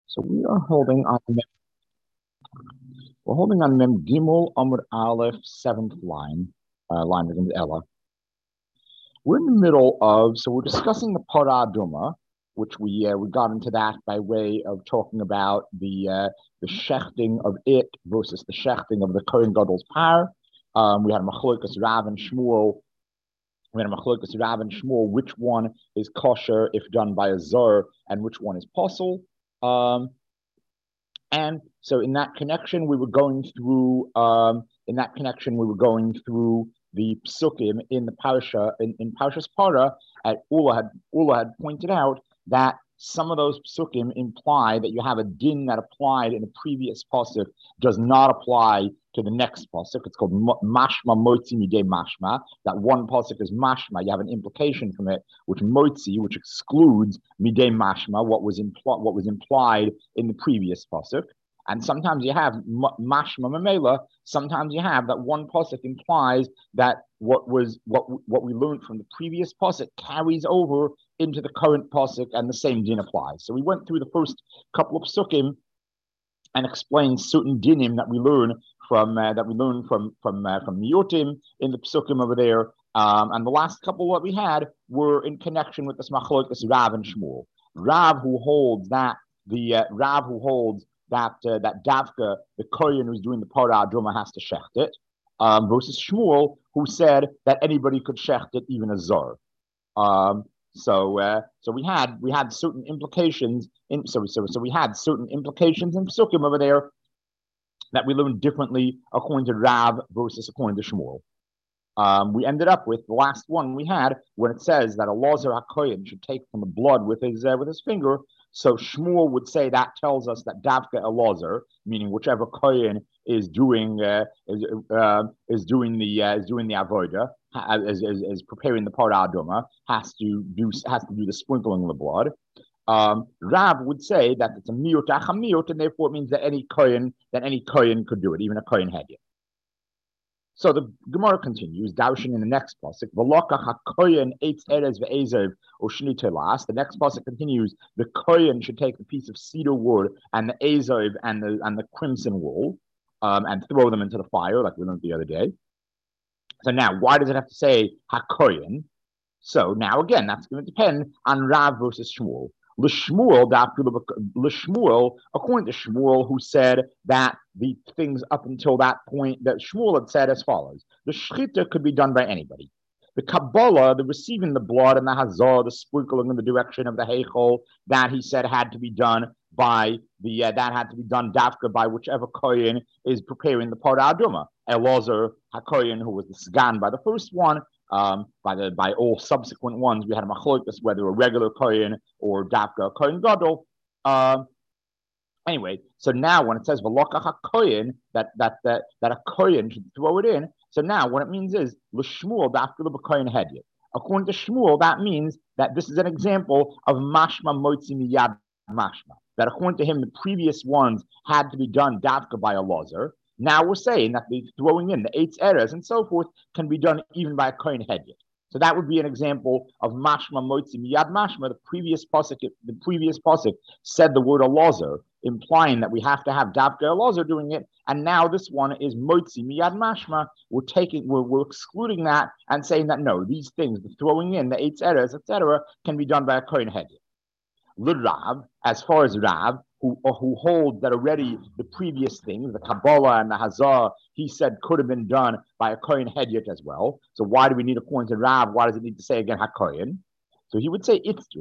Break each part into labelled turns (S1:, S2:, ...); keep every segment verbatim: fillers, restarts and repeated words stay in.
S1: So we are holding on Mem, we're holding on Mem Gimel Amud Aleph, seventh line, uh, line begins Ella. We're in the middle of, so we're discussing the Parah Aduma, which we uh, we got into that by way of talking about the uh, the shechting of it versus the shechting of the Kohen Gadol's par. Um, we had Machlokas Rav and Shmuel. We had Machlokas Rav and Shmuel. Which one is kosher if done by a zor, and which one is possible? Um, And so in that connection, we were going through, um, in that connection, we were going through the psukim in the parasha, in, in Parashas Para, at Ula had, Ula had pointed out that some of those psukim imply that you have a din that applied in the previous pasuk does not apply to the next pasuk. It's called mashma motzi midei mashma. That one pasuk is mashma. You have an implication from it, which motzi, which excludes midei mashma, what was impl- what was implied in the previous pasuk. And sometimes you have mashma memela. Sometimes you have that one pasuk implies that what was what what we learned from the previous pasuk carries over into the current pasuk, and the same din applies. So we went through the first couple of psukim and explained certain dinim that we learn from uh, that we learn from from uh, from Miyotim in the psukim over there. Um, and the last couple that we had were in connection with this machlokas Rav and Shmuel. Rav, who holds that the uh, Rav who holds that uh, that Davka, the Kohen who's doing the Parah Aduma, has to shecht it, um, versus Shmuel, who said that anybody could shecht it, even a zor. Um, so uh, so we had we had certain implications in so so so we had certain implications in Psukim over there that we learned differently according to Rav versus according to Shmuel. Um, we ended up with the last one we had when it says that a Elazar HaKohen should take from the blood with his uh, with his finger. So Shmuel would say that tells us that Davka Elazar, meaning whichever Kohen is doing uh, is uh, is doing the uh, is doing the avoda, is, is, is preparing the Parah Aduma, has to do has to do the sprinkling of the blood. Um, Rav would say that it's a miut achamiut, and therefore it means that any Kohen that any Kohen could do it, even a Kohen hedyot. So the Gemara continues, Daushin in the next pasuk, V'lokach hakoyen eitz erez ve'ezev ushni telas. The next pasuk continues, the kohen should take the piece of cedar wood and the ezev and the and the crimson wool, um, and throw them into the fire, like we learned the other day. So now, why does it have to say hakoyen? So now again, that's going to depend on Rav versus Shmuel. L'Shmuel, L'Shmuel, according to Shmuel, who said that the things up until that point that Shmuel had said as follows: the shchita could be done by anybody. The Kabbalah, the receiving the blood, and the hazah, the sprinkling in the direction of the heichol, that he said had to be done by the uh, that had to be done dafka by whichever kohen is preparing the Parah Aduma. Elazar HaKohen, who was the sgan by the first one. Um, by the by all subsequent ones, we had a machlokas whether a regular kohen or dafka kohen gadol. Um, anyway, so now when it says v'lokach kohen, that that that that a kohen should throw it in. So now what it means is l'shmuel dafka l'b'kohen hedyot. According to Shmuel, that means that this is an example of mashma motzi miyad mashma. That according to him, the previous ones had to be done dafka by a Elazar. Now we're saying that the throwing in the eitz erez and so forth can be done even by a kohen hedyot. So that would be an example of mashma motzi miyad mashma. The previous pasuk, the previous pasuk said the word Elazar, implying that we have to have davka Elazar doing it. And now this one is motzi miyad mashma. We're taking, we're, we're excluding that and saying that no, these things, the throwing in the eitz erez, et cetera, can be done by a kohen hedyot. L'Rav, as far as Rav, who who holds that already the previous things, the Kabbalah and the Hazah, he said could have been done by a Kohen hedyot as well. So why do we need a point to Rav? Why does it need to say again HaKohen? So he would say Itzrich.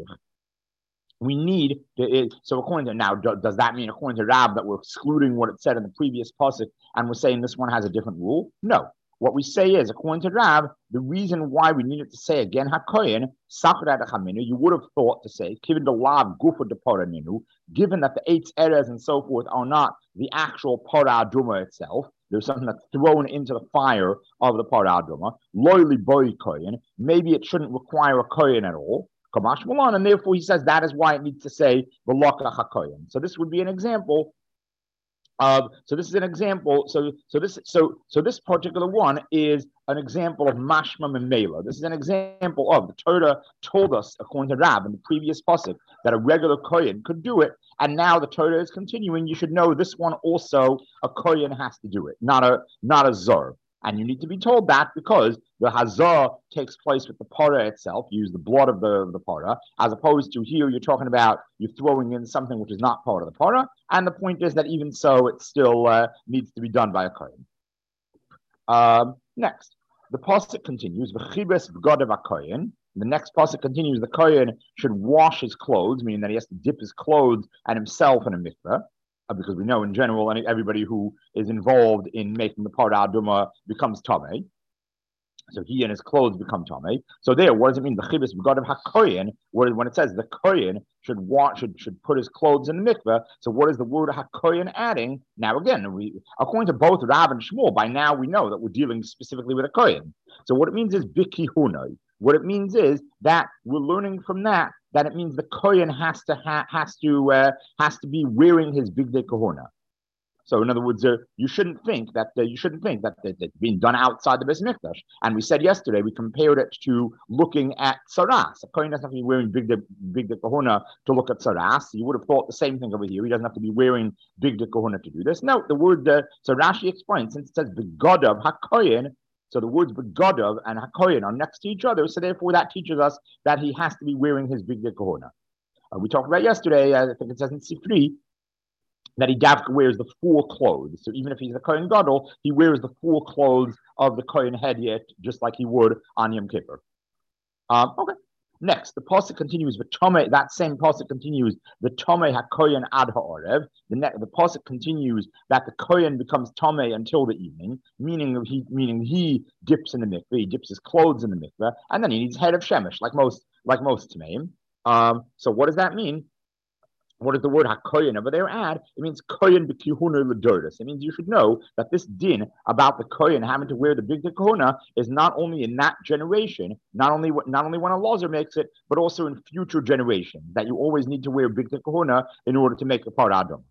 S1: We need to, so according to now, does that mean according to Rav that we're excluding what it said in the previous pasuk and we're saying this one has a different rule? No. What we say is, according to Rav, the reason why we needed to say again HaKohen, Sachrat HaChaminu, you would have thought to say, given the lav gufa de paraninu, given that the eitz erez and so forth are not the actual Parah Aduma itself, there's something that's thrown into the fire of the Parah Aduma, loyally boy Kohen, maybe it shouldn't require a Kohen at all. Kamash Malan, and therefore he says that is why it needs to say V'lokach HaKohen. So this would be an example of, so this is an example. So so this so so this particular one is an example of mashma memela. This is an example of the Torah told us, according to Rab in the previous pasuk, that a regular kohen could do it, and now the Torah is continuing. You should know this one also a kohen has to do it, not a not a zor. And you need to be told that because the hazah takes place with the parah itself. You use the blood of the, the parah, as opposed to here you're talking about you throwing in something which is not part of the parah. And the point is that even so, it still uh, needs to be done by a kohen. Um, next, the pasuk continues. V'chibes b'godav hakohen. The next pasuk continues. The kohen should wash his clothes, meaning that he has to dip his clothes and himself in a mikveh. Because we know in general, everybody who is involved in making the parah aduma becomes tamei. So he and his clothes become tamei. So there, what does it mean? The chibis b'godav hakohen, when it says the kohen should want should should put his clothes in the mikveh. So what is the word hakohen adding? Now again, we according to both Rav and Shmuel, by now we know that we're dealing specifically with a kohen. So what it means is bikihunai. What it means is that we're learning from that that it means the kohen has to ha, has to uh, has to be wearing his bigdei kahuna. So in other words, uh, you shouldn't think that uh, you shouldn't think that, that it's being done outside the Beis Mikdash. And we said yesterday we compared it to looking at saras. A kohen doesn't have to be wearing bigdei bigdei kahuna to look at saras. You would have thought the same thing over here. He doesn't have to be wearing bigdei kahuna to do this. No, the word uh, so Rashi explains since it says begodav hakohen. So the words begodav and hakohen are next to each other. So therefore, that teaches us that he has to be wearing his bigdei kahuna. Uh, we talked about yesterday. Uh, I think it says in Sifri that he davka wears the full clothes. So even if he's a kohen gadol, he wears the full clothes of the kohen hedyet, just like he would on Yom Kippur. Um, okay. Next, the pasuk continues. The tomei, that same pasuk continues. The tomei hakohen ad ha'orev. The ne- the pasuk continues that the kohen becomes tomei until the evening, meaning he meaning he dips in the mikveh, he dips his clothes in the mikveh, and then he needs head of shemesh, like most like most tmeim. Um, so what does that mean? What does the word hakohen over there add? It means kohen b'kihuna l'dordos. It means you should know that this din about the kohen having to wear the bigdei kahuna is not only in that generation, not only not only when a lozer makes it, but also in future generations. That you always need to wear bigdei kahuna in order to make the parah aduma.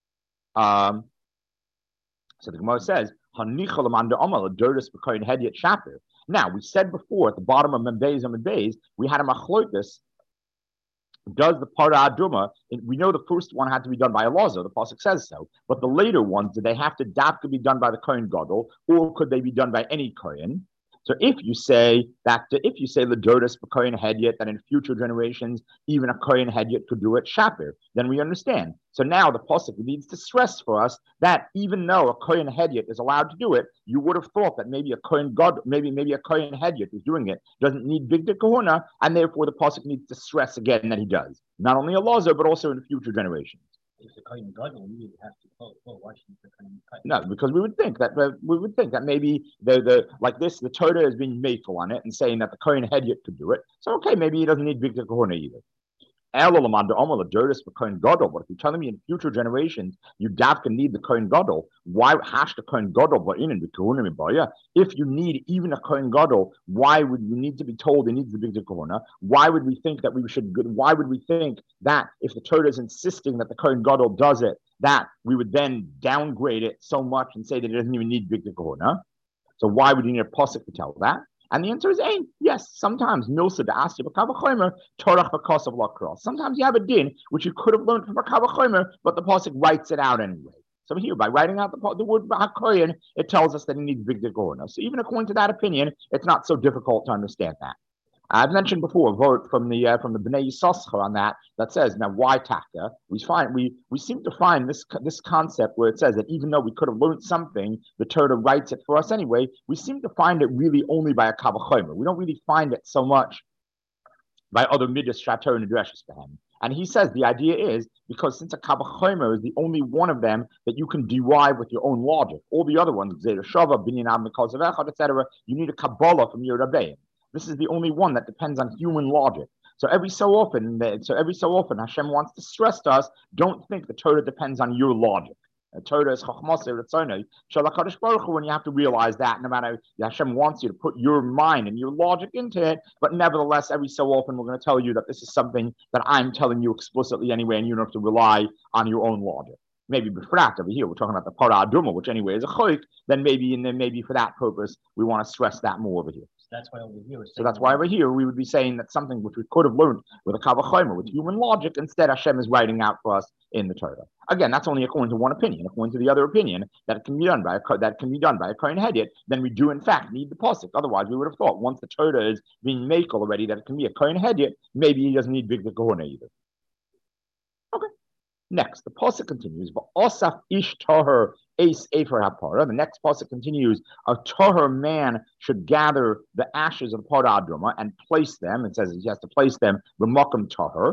S1: Um. So the Gemara says, "Hanichol amanda omal l'dordos b'kohen hedyet shaper." Now we said before at the bottom of Membeis and Membeis we had a machlokus. Does the parah aduma? We know the first one had to be done by a lozer. The pasuk says so. But the later ones, did they have to dafka be done by the kohen gadol, or could they be done by any kohen? So if you say that, if you say l'dordos b'kohen hedyet, that in future generations even a kohen hedyet could do it shaper, then we understand. So now the pasuk needs to stress for us that even though a kohen hedyet is allowed to do it, you would have thought that maybe a kohen god, maybe maybe a kohen hedyet who's doing it doesn't need bigdei kahuna, and therefore the pasuk needs to stress again that he does, not only a lozer but also in future generations.
S2: If the kohen gadol really has to follow, well, why shouldn't the kohen gadol?
S1: No, because we would think that uh, we would think that maybe the the like this the Torah is being mateful on it and saying that the kohen hedyet could do it. So okay, maybe he doesn't need bigdei kahuna either. But if you're telling me in future generations you davka need the kohen gadol, why hash the kohen gadol in the if you need even a kohen gadol, why would you need to be told he needs the bigdei kahuna? Why would we think that we should? Why would we think that if the Torah is insisting that the kohen gadol does it, that we would then downgrade it so much and say that it doesn't even need bigdei kahuna? So why would you need a pasuk to tell that? And the answer is A. Yes, sometimes milsa de asya b'kavachomer torach b'kosav lakros. Sometimes you have a din which you could have learned from a kavachomer, but the pasuk writes it out anyway. So here, by writing out the, the word hakohen, it tells us that he needs bigdei kahuna. So even according to that opinion, it's not so difficult to understand that. I've mentioned before a vote from the uh, from the Bnei Yissaschar on that that says now why taka? We find we we seem to find this this concept where it says that even though we could have learned something, the Torah writes it for us anyway. We seem to find it really only by a kavachomer. We don't really find it so much by other midas shator and dreshus behem. And he says the idea is because since a kavachomer is the only one of them that you can derive with your own logic, all the other ones, zera shava, binyan mikol zavechad, et cetera, you need a kabbalah from your rabbeim. This is the only one that depends on human logic. So every so often, so every so often, Hashem wants to stress to us: don't think the Torah depends on your logic. The Torah is chachmasei ritzonai shalakadosh baruch hu. When you have to realize that, no matter Hashem wants you to put your mind and your logic into it, but nevertheless, every so often, we're going to tell you that this is something that I'm telling you explicitly anyway, and you don't have to rely on your own logic. maybe befrat over here, we're talking about the para aduma, which anyway is a choik, then maybe and then maybe for that purpose we want to stress that more over here.
S2: So that's why over here.
S1: So that's why over here we would be saying that something which we could have learned with a kavachomer, with human logic, instead Hashem is writing out for us in the Torah. Again, that's only according to one opinion. According to the other opinion, that it can be done by a that can be done by a kohen hedyot, then we do in fact need the pasuk. Otherwise, we would have thought once the Torah is being makel already that it can be a kohen hedyot, maybe he doesn't need big kahuna either. Okay. Next, the pasuk continues. V'osaf ish toher ace efer hapara. The next pasuk continues. A toher man should gather the ashes of the para aduma and place them. It says he has to place them b'makom toher.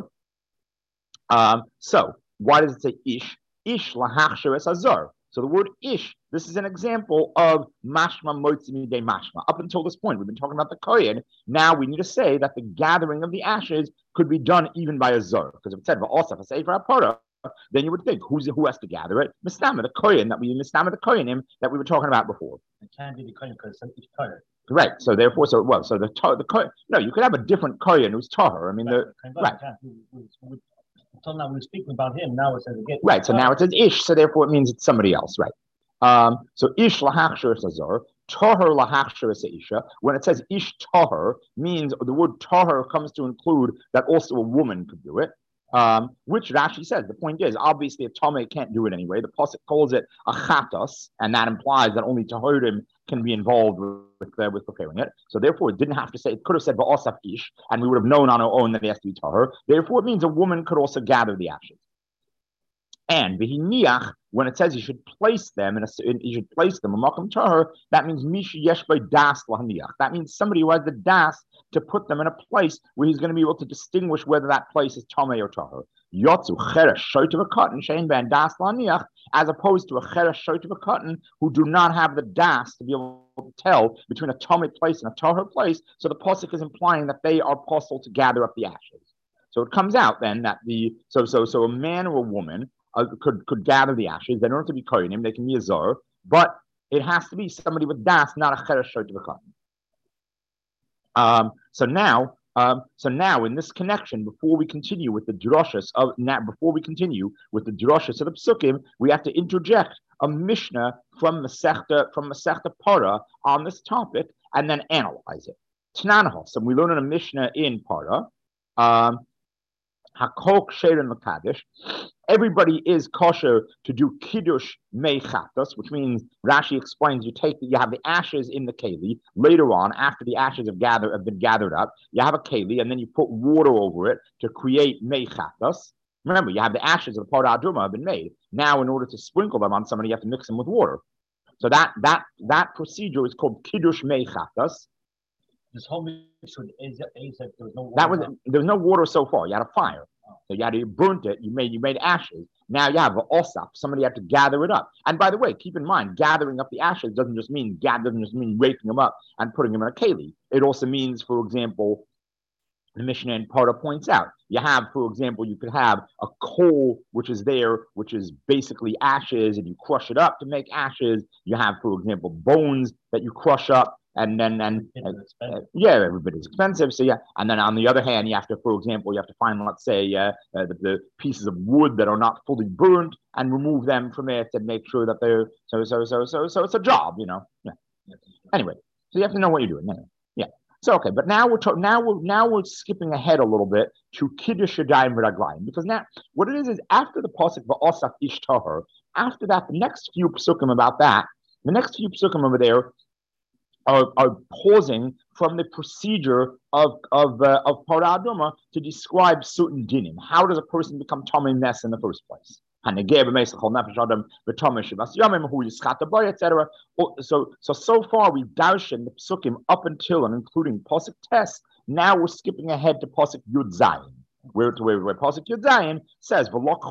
S1: Um, so. Why does it say ish? Ish lahachsher es azar. So the word ish, this is an example of mashma motzi midei mashma. Up until this point, we've been talking about the kohen. Now we need to say that the gathering of the ashes could be done even by a zar. Because if it said va'osaf sefer hapara, then you would think who's who has to gather it? Mistama, the kohen that we mistama the kohenim that we were talking about before.
S2: It can't be the kohen because it's kohen.
S1: Right. So therefore, so well, so the the kohen. No, you could have a different kohen who's tahor. I mean,
S2: right.
S1: the right.
S2: Until now we we're speaking about him. Now it says again.
S1: Right. So now it says ish. So therefore, it means it's somebody else. Right. Um, so ish lahachshir sazar, toher lahachshir isha. When it says ish toher, means the word toher comes to include that also a woman could do it. Um, which Rashi says the point is obviously a tamei can't do it anyway. The pasuk calls it a chatos, and that implies that only tahorim can be involved with with, uh, with preparing it. So therefore, it didn't have to say. It could have said va'osaf ish, and we would have known on our own that it has to be tahor. Therefore, it means a woman could also gather the ashes. And v'hiniach, when it says you should place them in a, in, you should place them a makom tahor, that means mishi yesh by das lahaniach. That means somebody who has the das to put them in a place where he's going to be able to distinguish whether that place is tamei or tahor. Yotzu cheresh shoit of a cotton shein ben das lahaniach, as opposed to a cheresh shoit of a cotton who do not have the das to be able to tell between a tamei place and a tahor place. So the pasuk is implying that they are possible to gather up the ashes. So it comes out then that the so so so a man or a woman uh, could could gather the ashes. They don't have to be kohenim; they can be a zor, but it has to be somebody with das, not a cheresh shoit of a cotton. Um, so now, um, so now in this connection, before we continue with the droshes of now, before we continue with the droshes of the psukim, we have to interject a mishnah from Masechta from Masechta Para on this topic and then analyze it. Tananahos, and we learn in a mishnah in Para. Um, Hakol Ksherin Makadosh. Everybody is kosher to do kiddush mechatos, which means Rashi explains you take the, you have the ashes in the keli. Later on, after the ashes have gathered have been gathered up, you have a keli, and then you put water over it to create mechatos. Remember, you have the ashes of the para aduma have been made. Now, in order to sprinkle them on somebody, you have to mix them with water. So that that that procedure is called kiddush mechatos.
S2: This whole mission is, is that there was no water.
S1: That was there was no water so far. You had a fire, so you had to, you burnt it. You made you made ashes. Now you have an osaf. Somebody had to gather it up. And by the way, keep in mind, gathering up the ashes doesn't just mean gather doesn't just mean raking them up and putting them in a keli. It also means, for example, the Mishnah in Parda points out, you have, for example, you could have a coal which is there, which is basically ashes, and you crush it up to make ashes. You have, for example, bones that you crush up. And then, and, and uh, yeah, every bit is expensive. So yeah, and then on the other hand, you have to, for example, you have to find, let's say, uh, uh, the, the pieces of wood that are not fully burnt and remove them from it and make sure that they're so so so so so it's a job, you know. Yeah. Anyway, so you have to know what you're doing. Anyway. Yeah. So okay, but now we're to- now we're now we're skipping ahead a little bit to kiddush yadayim v'raglayim, because now what it is is after the pasuk va'osaf ish tahor, after that the next few psukim about that, the next few psukim over there. Are, are pausing from the procedure of of uh, of para aduma to describe certain dinim. How does a person become tamei nes in the first place? et cetera. So so so far we've darshan the psukim up until and including pasuk tes. Now we're skipping ahead to pasuk yud zayin. Where, where, where Pasuk Yud Zayin says,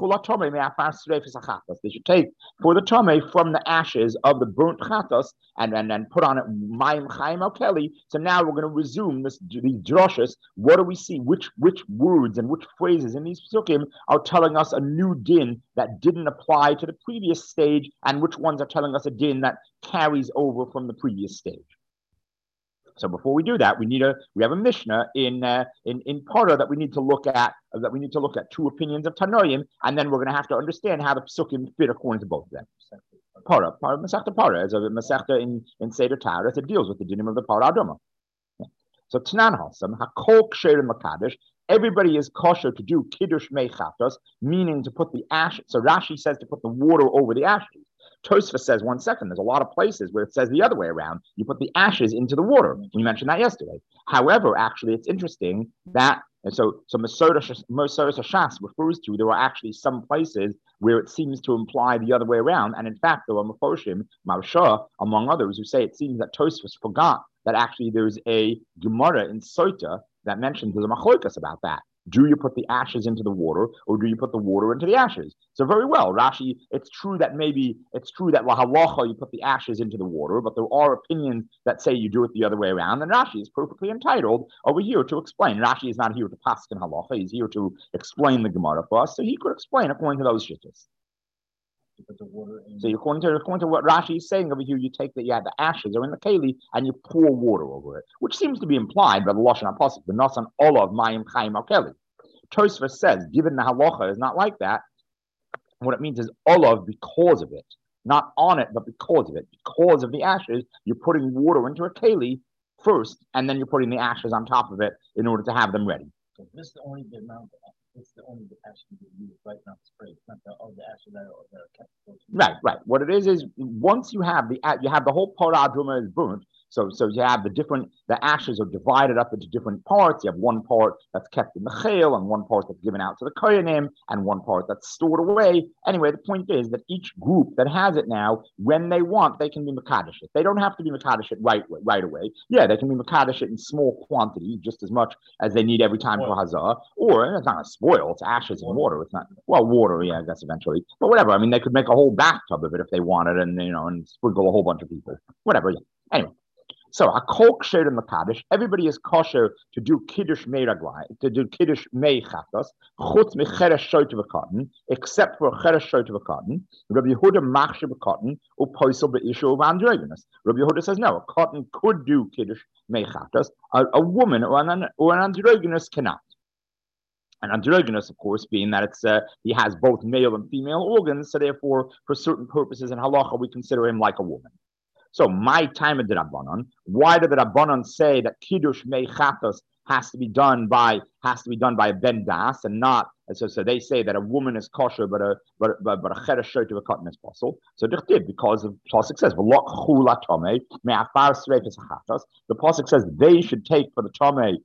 S1: they should take for the tamei from the ashes of the burnt chatos and, and, and put on it mayim chayim al keli. So now we're going to resume this these droshes. What do we see? Which which words and which phrases in these psukim are telling us a new din that didn't apply to the previous stage, and which ones are telling us a din that carries over from the previous stage? So before we do that, we need a we have a Mishnah in uh, in in Parah that we need to look at uh, that we need to look at two opinions of Tanoim, and then we're going to have to understand how the Psukim fit according to both of them. Parah, Parah, Masechta Parah is a Masechta in in Seder Torah that deals with the dinim of the Parah Adoma. Yeah. So Tanan Hasam Hakol Ksher Makadosh. Everybody is kosher to do Kiddush Meichatos, meaning to put the ash. So Rashi says to put the water over the ashes. Tosfos says one second. There's a lot of places where it says the other way around. You put the ashes into the water. We mentioned that yesterday. However, actually, it's interesting that and so so Masoras Hashas refers to there are actually some places where it seems to imply the other way around. And in fact, there are Mefoshim, Marsha, among others, who say it seems that Tosfos forgot that actually there's a Gemara in Sota that mentions there's a machlokas about that. Do you put the ashes into the water, or do you put the water into the ashes? So very well, Rashi. It's true that maybe it's true that lahalacha you put the ashes into the water, but there are opinions that say you do it the other way around. And Rashi is perfectly entitled over here to explain. Rashi is not here to paskin halacha; he's here to explain the Gemara for us, so he could explain according to those shittas. So according to, according to what Rashi is saying over here, you take the yeah the ashes are in the keli and you pour water over it, which seems to be implied by the lashon haPasuk, but not on olav mayim chaim al keli. Tosfos says, given the halacha is not like that, what it means is olav because of it, not on it, but because of it, because of the ashes, you're putting water into a keli first, and then you're putting the ashes on top of it in order to have them ready.
S2: So this is the only the amount. It's the only the ashes you use, right? Not spray. It's not the all the ashes that are, that are kept.
S1: Right, right. What it is is once you have the you have the whole parah aduma is burnt. So, so you have the different, the ashes are divided up into different parts. You have one part that's kept in the chayil, and one part that's given out to the koyanim, and one part that's stored away. Anyway, the point is that each group that has it now, when they want, they can be mekadosh it. They don't have to be mekadosh it right, right away. Yeah, they can be mekadosh it in small quantities, just as much as they need every time for hazah. Or it's not a spoil; it's ashes and water. It's not well, water. Yeah, I guess eventually, but whatever. I mean, they could make a whole bathtub of it if they wanted, and you know, and sprinkle a whole bunch of people. Whatever. Yeah. Anyway. So a kol ksher in Makadosh, everybody is kosher to do kiddush meiraglai, to do kiddush meichatos, chutz mecheresh shoyt v'cotton, except for cheresh shoyt v'cotton. Rabbi Yehuda machsher v'cotton upoisel be'ishu of androgynous. Rabbi Yehuda says no, a cotton could do kiddush meichatos, a, a woman or an or an androgynous cannot. And androgynous, of course, being that it's uh, he has both male and female organs, so therefore, for certain purposes in halacha, we consider him like a woman. So my time of the Rabbanon, why did the Rabbanon say that Kiddush Meichatos has to be done by has to be done by a Ben Das and not so so they say that a woman is kosher but a but but, but a cheresh shoyt of a cotton is possible. So because of Pasuk says V'loch chula tomei me'afar sreifes hachatos. The Pasuk says they should take for the tomei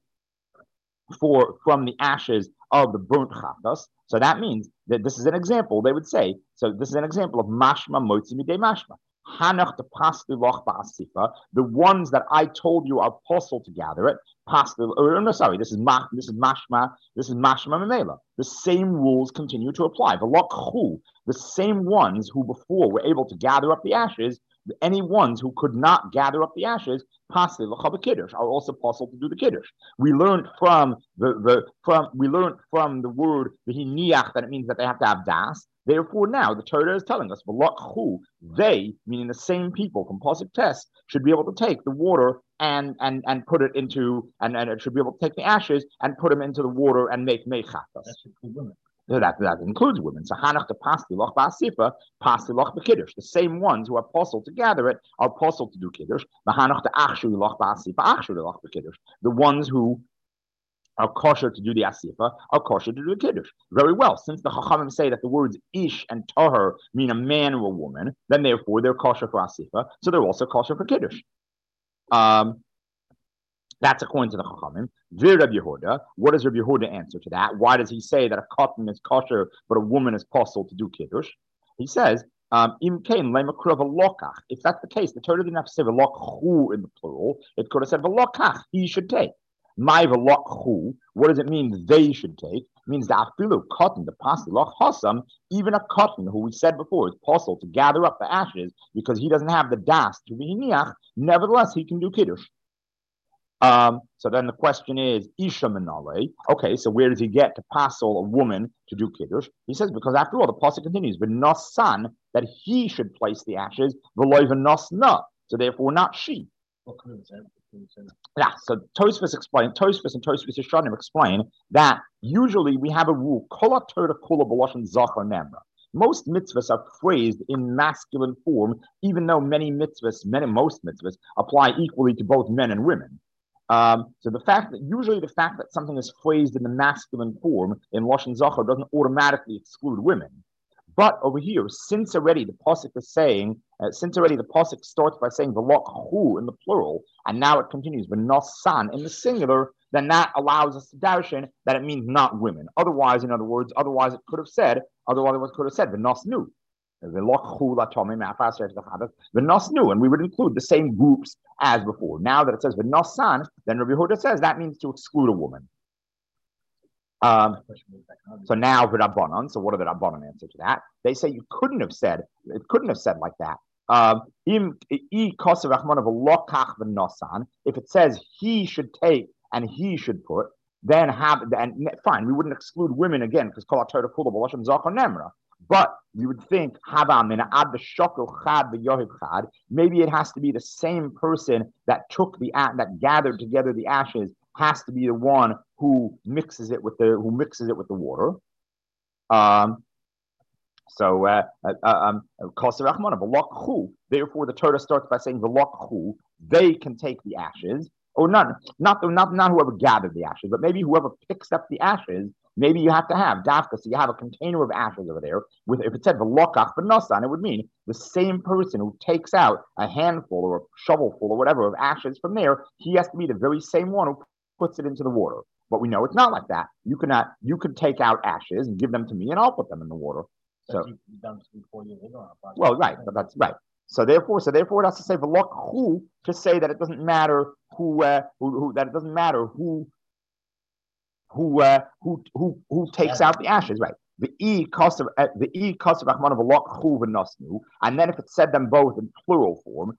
S1: for from the ashes of the burnt chatos. So that means that this is an example. They would say so. This is an example of mashma motzi midei mashma. Hanach the pasliloch ba'asifa, the ones that I told you are possible to gather it. Pasli, or no, sorry, this is ma, this is mashma, this is mashma memela. The same rules continue to apply. V'loch the same ones who before were able to gather up the ashes, any ones who could not gather up the ashes, pasli kiddush are also possible to do the kiddush. We learned from the, the from we learned from the word v'hiniach that it means that they have to have das. Therefore, now the Torah is telling us, they, meaning the same people from Pasuk Test, should be able to take the water and and and put it into, and, and it should be able to take the ashes and put them into the water and make mechatas. So that, that includes women. So Hanach the Pasti Loch Ba'asifa, Pasti Loch B'Kiddush. The same ones who are possible to gather it are possible to do Kiddush. Hanach the Achshu Loch Ba'asifa, Achshu Loch B'Kiddush. The ones who are kosher to do the asifa, are kosher to do the kiddush. Very well. Since the chachamim say that the words ish and tahar mean a man or a woman, then therefore they're kosher for asifa, so they're also kosher for kiddush. Um, that's according to the chachamim. Vir Rabbi Yehuda. What does Rabbi Yehuda answer to that? Why does he say that a cotton is kosher but a woman is possible to do kiddush? He says, um, Im kain lemakruv lokach. If that's the case, the Torah didn't have to say velokhu in the plural. It could have said velokach. He should take. My velokhu, what does it mean they should take? It means the afilu cotton, the pasiloch hasam, even a cotton who we said before is possible to gather up the ashes because he doesn't have the das to be niach, nevertheless he can do kiddush. Um, so then the question is, Isha Menale. Okay, so where does he get to passel a woman to do kiddush? He says, because after all, the pasuk continues, V'nos son, that he should place the ashes, V'loy v'nos na. So therefore not she.
S2: What color is that?
S1: Yeah, so Tosfos explain, Tosfos and Tosfos Yisranim explain that usually we have a rule, Kol HaTorah Kula B'Lashon Zachar Nemra. Most mitzvahs are phrased in masculine form, even though many mitzvahs, many most mitzvahs, apply equally to both men and women. Um, so the fact that usually the fact that something is phrased in the masculine form in Lashon Zachar doesn't automatically exclude women. But over here, since already the pasuk is saying, uh, since already the pasuk starts by saying v'lokhu in the plural, and now it continues v'nosan in the singular, then that allows us to darshan that it means not women. Otherwise, in other words, otherwise it could have said, otherwise it could have said v'nosnu, v'lokhu latomim v'nosnu, and we would include the same groups as before. Now that it says v'nosan, then Rabbi Yehuda says that means to exclude a woman. Um, so now the Rabbanon, so what are the Rabbanon answer to that? They say you couldn't have said, it couldn't have said like that. Um, if it says he should take and he should put, then have, and fine, we wouldn't exclude women again, because but you would think, maybe it has to be the same person that took the, that gathered together the ashes, has to be the one who mixes it with the who mixes it with the water. Um, so uh, uh, um, therefore the Torah starts by saying the they can take the ashes, or not not not not whoever gathered the ashes, but maybe whoever picks up the ashes. Maybe you have to have dafka, so you have a container of ashes over there. With if it said the lokach b'nosan, it would mean the same person who takes out a handful or a shovelful or whatever of ashes from there. He has to be the very same one who puts it into the water. But we know it's not like that. You cannot. You could take out ashes and give them to me, and I'll put them in the water. So, well, right, but that's right. So therefore, so therefore, it has to say v'lok who to say that it doesn't matter who, uh, who, who that it doesn't matter who, who, uh, who, who, who takes out the ashes, right? The e cost of uh, the e cost of Rahman of v'lok who v'nosnu, and then if it said them both in plural form,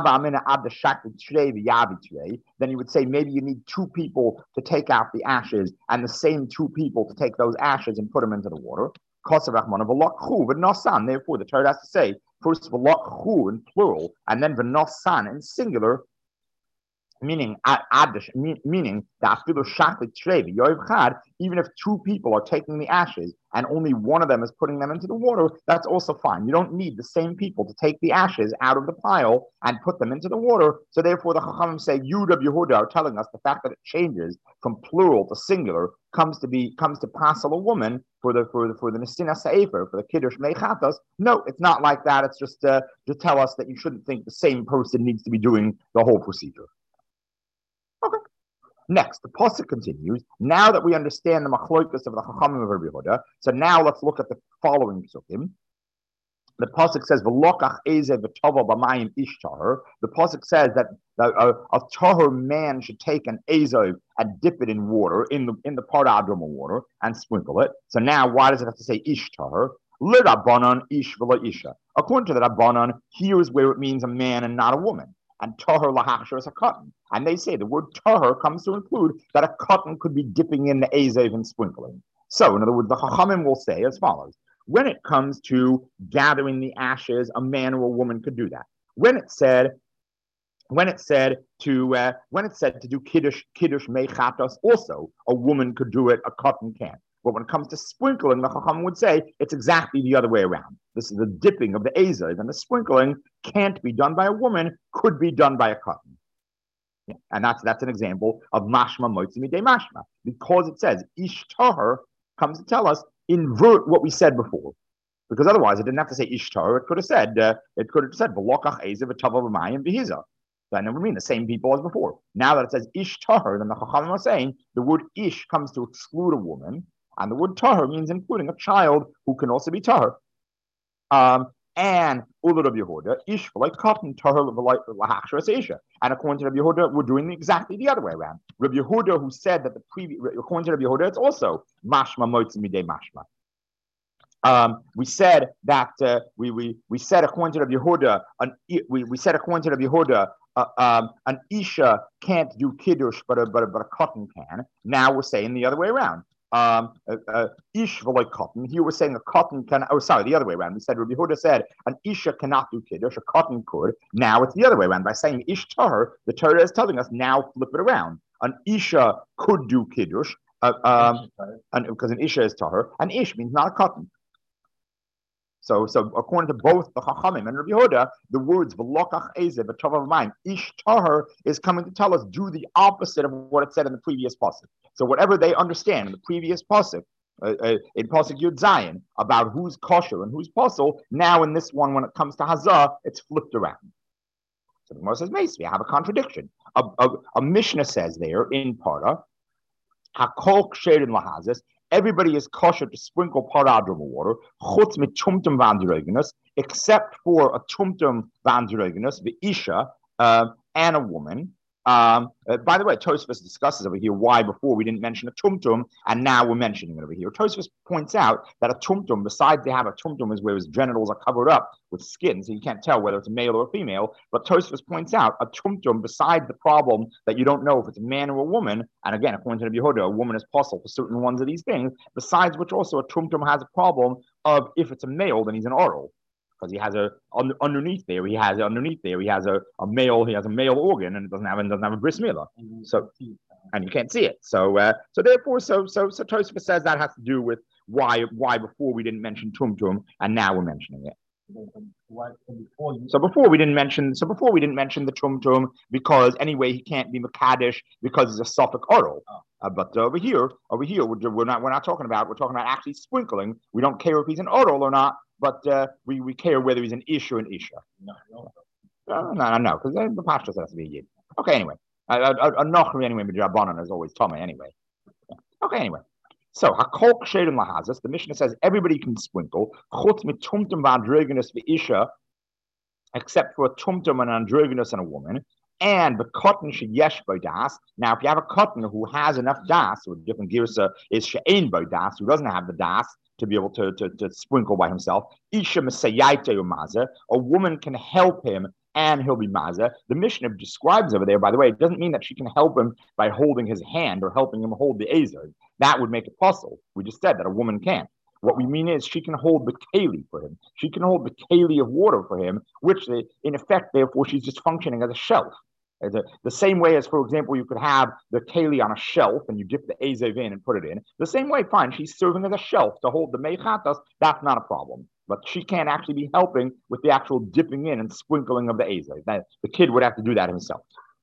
S1: then you would say maybe you need two people to take out the ashes, and the same two people to take those ashes and put them into the water. Therefore, the Torah has to say first v'lokhu in plural, and then v'nosan in singular, meaning meaning that even if two people are taking the ashes and only one of them is putting them into the water, that's also fine. You don't need the same people to take the ashes out of the pile and put them into the water. So therefore, the Chachamim say, Yud of Yehuda are telling us the fact that it changes from plural to singular comes to be comes to passel a woman for the for the for the Nesina Sefer, for the Kiddush Mechatos. No, it's not like that. It's just uh, to tell us that you shouldn't think the same person needs to be doing the whole procedure. Okay. Next, the pasuk continues. Now that we understand the machloikus of the Chachamim of Rabbi Yehuda, so now let's look at the following psukim. The pasuk says, "V'lokach ezev v'tova b'mayim ish tahor." The pasuk says that a, a, a tahor man should take an ezev and dip it in water, in the in the paradroma water, and sprinkle it. So now, why does it have to say ish tahor? L'Rabbanan ish v'lo isha. According to the Rabbanan, here is where it means a man and not a woman. And tahor lahachshir is a cotton. And they say the word tahor comes to include that a cotton could be dipping in the ezev and sprinkling. So, in other words, the Chachamim will say as follows. When it comes to gathering the ashes, a man or a woman could do that. When it said, when it said to uh, when it said to do kiddush kiddush mechatos, also a woman could do it. A cotton can. But when it comes to sprinkling, the Chacham would say it's exactly the other way around. This is the dipping of the ezev, and the sprinkling can't be done by a woman, could be done by a cotton. Yeah. And that's that's an example of mashma moitzi midei mashma, because it says ish tahor comes to tell us invert what we said before, because otherwise it didn't have to say ish tahor. It could have said uh, it could have said v'lokach ezev v'tava b'mayim v'hiza. Then it would mean the same people as before. Now that it says ish tahor, then the Chachamim are saying the word ish comes to exclude a woman. And the word tahor means including a child who can also be tahor. Um, and Ula Rabbi Yehuda, ish like cotton tahor lahachshras Asia. And according to Rabbi Yehuda, we're doing exactly the other way around. Rabbi Yehuda, who said that the previous, according to Rabbi Yehuda, it's also mashma moitzi midei mashma. Um, we said that uh, we we we said according to Rabbi Yehuda, an, we we said according to Rabbi Yehuda, uh, um, an isha can't do kiddush, but a but a, but a cotton can. Now we're saying the other way around. Um, uh, uh, ish v'loy cotton. Here we're saying a cotton can. Oh, sorry, the other way around. We said Rabbi Huda said an isha cannot do kiddush, a cotton could. Now it's the other way around. By saying ish tahar, the Torah is telling us now flip it around. An isha could do kiddush, uh, um, and because an isha is tahar, an ish means not a cotton. So, so according to both the Chachamim and Rabbi Yehuda, the words "v'lokach ezev" v'tov of mine, ish tahar is coming to tell us do the opposite of what it said in the previous pasuk. So, whatever they understand in the previous pasuk, uh, uh, in pasuk Yud Zayin, about who's kosher and who's pasul, now in this one, when it comes to Hazah, it's flipped around. So the Gemara says, "Meis, we have a contradiction." A, a, a Mishnah says there in Parah, "Hakol ksherin lahazis." Everybody is kosher to sprinkle paradroma water, chutz mit tumtum vandireginus, except for a tumtum vandireginus, the isha, uh, and a woman. Um, uh, by the way, Tosfos discusses over here why before we didn't mention a tumtum, and now we're mentioning it over here. Tosfos points out that a tumtum, besides they have a tumtum, is where his genitals are covered up with skin, so you can't tell whether it's a male or a female. But Tosfos points out a tumtum, besides the problem that you don't know if it's a man or a woman, and again, according to the Yehuda, a woman is possible for certain ones of these things. Besides which, also a tumtum has a problem of if it's a male, then he's an oral. Because he has a un, underneath there, he has underneath there, he has a, a male, he has a male organ, and it doesn't have and doesn't have a bris milah. So, and you can't see it. So, uh, so therefore, so so so Tosfos says that has to do with why why before we didn't mention tumtum, and now we're mentioning it. So before we didn't mention, so before we didn't mention the tumtum because anyway he can't be mekadesh because he's a suffix oral. Uh, but over here, over here we're, we're not we're not talking about we're talking about actually sprinkling. We don't care if he's an oral or not. But uh, we, we care whether he's an ish or an isha. No, no, no, no, no, because the pastor has to be a yid. Okay, anyway. A nochri anyway, Midrabanan is always Tomei anyway. Okay, anyway. So, hakol ksherim lahazas, the Mishnah says everybody can sprinkle, chutz mit tumtum v'androginus v'isha, except for a tumtum and androginus and a woman, and the cotton should yesh by das. Now, if you have a cotton who has enough das, or different girsa is she'ein by das, who doesn't have the das, to be able to, to, to sprinkle by himself. Isha Mesayayte Maza, a woman can help him and he'll be Maza. The Mishnah describes over there, by the way, it doesn't mean that she can help him by holding his hand or helping him hold the Ezer. That would make it possible. We just said that a woman can't. What we mean is she can hold the keli for him. She can hold the keli of water for him, which in effect, therefore, she's just functioning as a shelf. The, the same way as, for example, you could have the keli on a shelf and you dip the ezev in and put it in. The same way, fine, she's serving as a shelf to hold the meichatas. That's not a problem. But she can't actually be helping with the actual dipping in and sprinkling of the ezev. That, the kid would have to do that himself.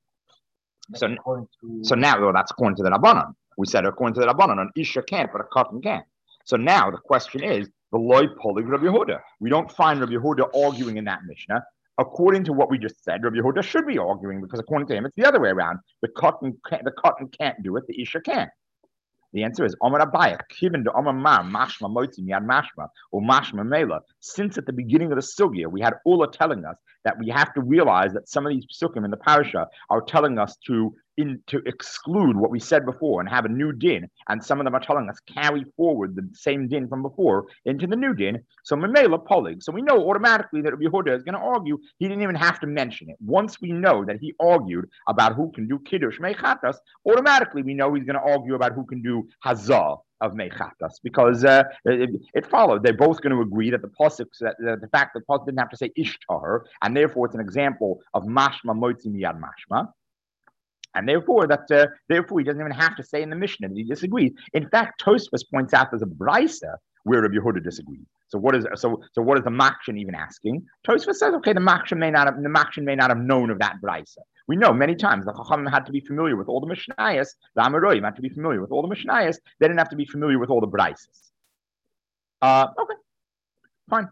S1: So, to... so now, well, that's according to the Rabbanan. We said according to the Rabbanan, an isha can't, but a cotton can't. So now the question is, the loy polig Rabbi Yehuda. We don't find Rabbi Yehuda arguing in that Mishnah. According to what we just said, Rabbi Yehuda should be arguing because according to him, it's the other way around. The cotton, can't, the cotton can't do it. The isha can. The answer is Omar Abaya, Kivin to Omar Mar, Mashma Motzi, Miad Mashma, or Mashma Mela. Since at the beginning of the sugya, we had Ula telling us that we have to realize that some of these psukim in the parasha are telling us to in to exclude what we said before and have a new din, and some of them are telling us carry forward the same din from before into the new din. So Mamela Polig. So we know automatically that Rabbi Yehuda is going to argue. He didn't even have to mention it. Once we know that he argued about who can do kiddush meichatas, automatically we know he's going to argue about who can do hazah of meichatas, because uh, it, it followed. They're both going to agree that the pasuk, that uh, the fact that the pasuk didn't have to say ishtar, and therefore it's an example of mashma motzi miyad mashma. And therefore, that uh, therefore he doesn't even have to say in the Mishnah that he disagrees. In fact, Tosfos points out there's a brisa where Rabbi Yehuda disagrees. So what is so so what is the Makshin even asking? Tosfos says, okay, the Makshin may not have the Makshin may not have known of that brisa. We know many times the Chachamim had to be familiar with all the Mishnayos. The Amoraim had to be familiar with all the Mishnayos. They didn't have to be familiar with all the brisas. Uh, okay, fine.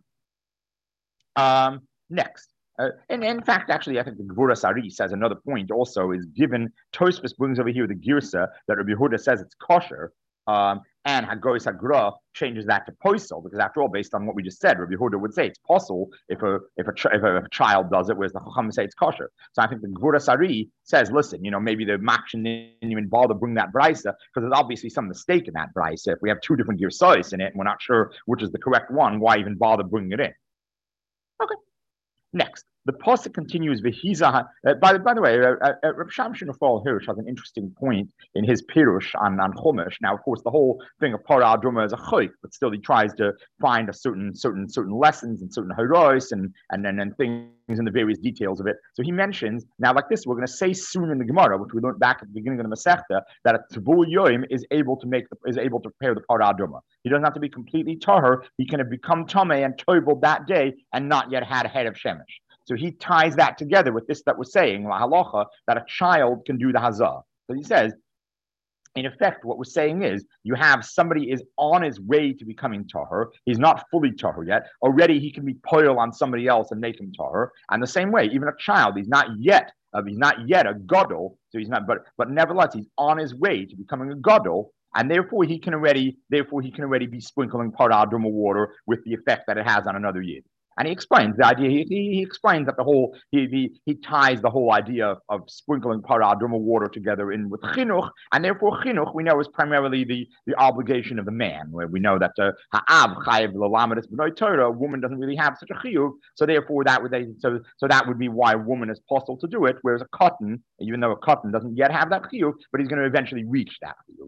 S1: Um, next. Uh, and, and in fact, actually, I think the Gvura Sari says another point also is given, Tosfos brings over here the Girsa that Rabbi Yehuda says it's kosher, um, and Hagois Hagra changes that to poisel, because after all, based on what we just said, Rabbi Yehuda would say it's possible if a if a, if a, if a child does it, whereas the Chacham say it's kosher. So I think the Gvura Sari says, listen, you know, maybe the Makshin didn't even bother bring that brisa because there's obviously some mistake in that brisa. If we have two different Girsais in it and we're not sure which is the correct one, why even bother bringing it in? Okay. Next, the pasuk continues. V'hiza. Uh, by, by the way, uh, uh, Reb Shamshon Raphael Hirsch has an interesting point in his pirush on, on Chumash. Now, of course, the whole thing of Parah Aduma is a chayk, but still he tries to find a certain certain certain lessons and certain herois and and and, and things in the various details of it. So he mentions now, like this, we're going to say soon in the Gemara, which we learned back at the beginning of the Masechta, that a Tzvul Yoim is able to make the, is able to prepare the Parah Aduma. He doesn't have to be completely tahor. He can have become tamei and toivel that day and not yet had a head of shemesh. So he ties that together with this that we're saying, la halacha, that a child can do the hazah. So he says, in effect, what we're saying is you have somebody is on his way to becoming tahor. He's not fully tahor yet. Already he can be poil on somebody else and make him tahor. And the same way, even a child, he's not yet, uh, he's not yet a gadol. So he's not, but but nevertheless, he's on his way to becoming a gadol. And therefore he can already, therefore he can already be sprinkling Parah Aduma water with the effect that it has on another yid. And he explains the idea. He, he, he explains that the whole he, he he ties the whole idea of, of sprinkling Parah Aduma water together in with chinuch, and therefore chinuch we know is primarily the, the obligation of the man. Where we know that ha'av chayev l'lamed b'noi Torah, a woman doesn't really have such a chiyuv, so therefore that would so so that would be why a woman is possible to do it, whereas a cotton, even though a cotton doesn't yet have that chiyuv, but he's going to eventually reach that chiyuv.